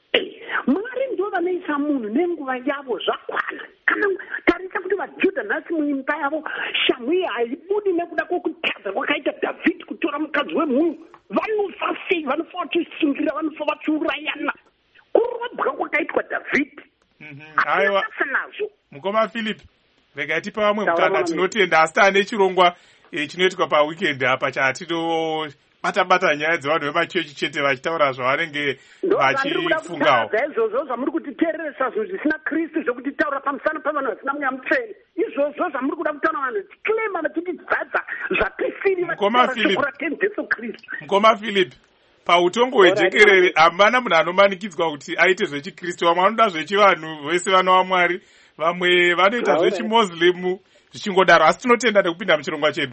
Mwari ndo vanoisa munhu nenguva yavo zvakwana. Kana tarisa kuti vaJudha nhasi muimba yavo shamhu iyi haibudi nekuda kwokutadza kwakaita Dhavhidhi kutora mukadzi wemunhu. Vanofa sei, vanofa vachisungira, vanofa vachiurayana. Kurobwa kwakaitwa Dhavhidhi. Aiwa, mukoma Philip, regai tipe vamwe mukana, tinotenda asi taane chirongwa chinoitwa paweekend apa chatino-bata-bata nyaya dzevanhu vemachechi chete vachitaura zvavanenge vachifungawo. Izvozvo zvamuri kutiteereresa zvinhu zvisina Kristu zvokuti taura pamusana pavanhu vasina mweya mutsvene. Izvozvo zvamuri kuda kutaura vanhu tiklema vachitidzadza zvatisiri vachitaura shoko raTenjesu Kristu. Mukoma Philip, pautongo hwejekerere hapana munhu anomanikidzwa kuti aite zvechikristu. Vamwe vanoda zvechivanhu, vese vana vaMwari, vamwe vanoita zvechimoslemu zvichingodaro, asi tinotenda nekupinda muchirongwa chedu.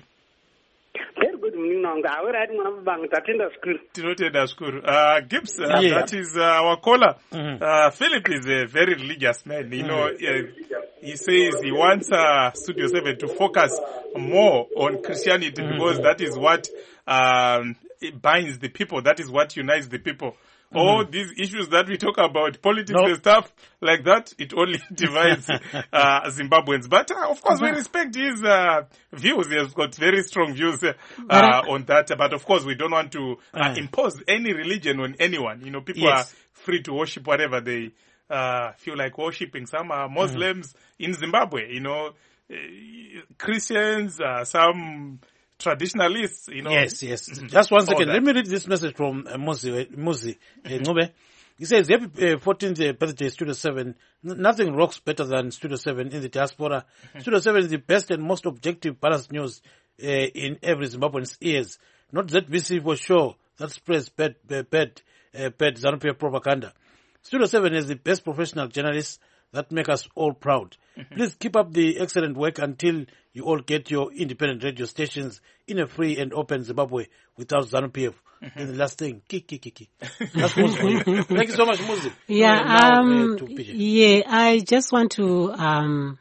Very good, Munanga. How are you, Mwanabang? Tatenda zvikuru. Tinotenda zvikuru. Uh, Gibbs, uh, yeah. That is uh, our caller. Mm-hmm. Uh, Philip is a very religious man. You mm-hmm. know, uh, he says he wants uh, Studio seven to focus more on Christianity mm-hmm. because that is what um, it binds the people. That is what unites the people. Mm-hmm. All these issues that we talk about, politics nope. and stuff like that, it only divides uh, Zimbabweans. But uh, of course, mm-hmm. we respect his uh, views. He has got very strong views uh, uh, on that. But of course, we don't want to uh, mm. impose any religion on anyone. You know, people yes. are free to worship whatever they uh, feel like worshiping. Some are Muslims mm-hmm. in Zimbabwe, you know, uh, Christians, uh, some traditionalists, you know. Yes, yes. Just one second. Let me read this message from uh, Muzi. Muzi uh, He says, happy uh, fourteenth birthday, Studio seven. N- nothing rocks better than Studio seven in the diaspora. Mm-hmm. Studio seven is the best and most objective balanced news uh, in every Zimbabwean's ears. Not Z B C for sure. That spreads bad, bad, bad, uh, bad ZANU-P F propaganda. Studio seven is the best professional journalists that make us all proud. Mm-hmm. Please keep up the excellent work until you all get your independent radio stations in a free and open Zimbabwe without ZANU-P F. Mm-hmm. And the last thing, kiki, kiki. That's Muzi for you. Thank you so much, Muzi. Yeah, now, um, uh, yeah, I just want to, um,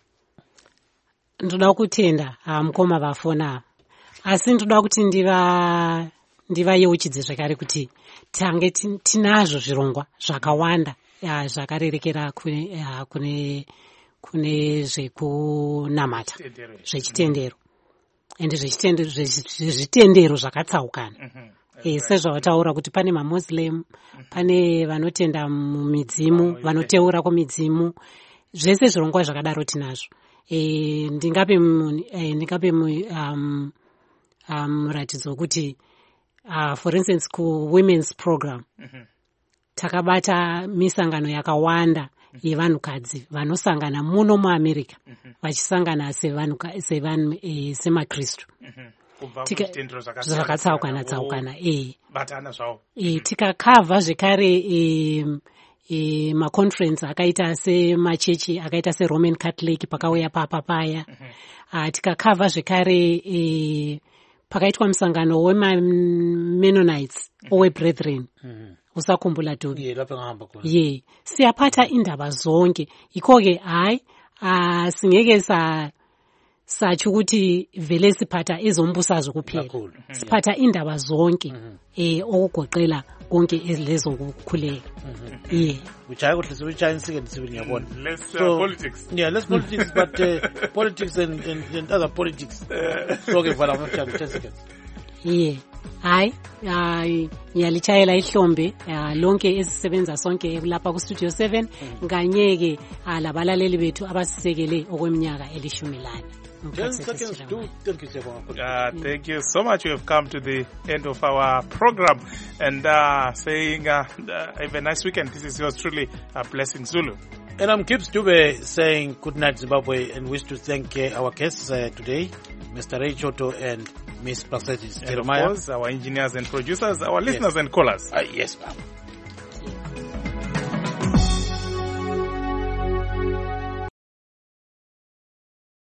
ndoda kutenda mukoma vafona asi ndoda kuti ndiva ndivayeuchidze zvakare kuti tange tinazvo zvirongwa zvakawanda zvakarerekera kune kune kune zvekunamata zvechitendero ende zvechitendero zvakatsaukana sezvavataura kuti pane mamuslim pane vanotenda mumidzimu vanoteura kumidzimu zvese zvirongwa zvakadaro tinazvo. E, ndingape e, ndingape um, um, ratidzo kuti uh, for instance ku women's program mm-hmm. takabata misangano yakawanda mm-hmm. yevanhukadzi vanosangana muno muAmerica mm-hmm. vachisangana sevanhu sevanhu e, semakristu mm-hmm. zvakatsaukana tsaukana e batana zvawo e tikakavha zvekare e E, maconference akaita semachechi akaita seRoman Catholic pakauya papa paya mm-hmm. uh, tikakavha zvekare e, pakaitwa musangano weMennonites mm-hmm. owe Brethren mm-hmm. usakumbula tobi yeah, ye yeah. siyaphatha indaba zonke ikoke hayi uh, singeke sa sathi ukuthi vele siphatha ezombusazwe kuphela mm-hmm. siphatha indaba zonke mm-hmm. eh okugoqela konke lezokukhuleka mm-hmm. yeah uchaye ukuthi sibuchaye insikeni sibili ngiyabona let's uh, so, politics yeah let's politics but uh, politics and, and, and other politics so ke vala mfana ten seconds yeah hayi hayi ngiyalichayela ihlombe lonke esisebenza sonke lapha ku Studio seven nganyeke labalaleli bethu abasisekele okweminyaka elishumi lana. ten seconds to thank you uh, thank you so much. We have come to the end of our program and uh, saying uh, uh, have a nice weekend. This is yours truly, uh, Blessing Zulu. And I'm Gibbs Dube saying good night Zimbabwe and wish to thank uh, our guests uh, today, Mister Ray Choto and Miss Praxedis And Jeremiah. of course, our engineers and producers, our listeners yes. and callers. Uh, yes, ma'am.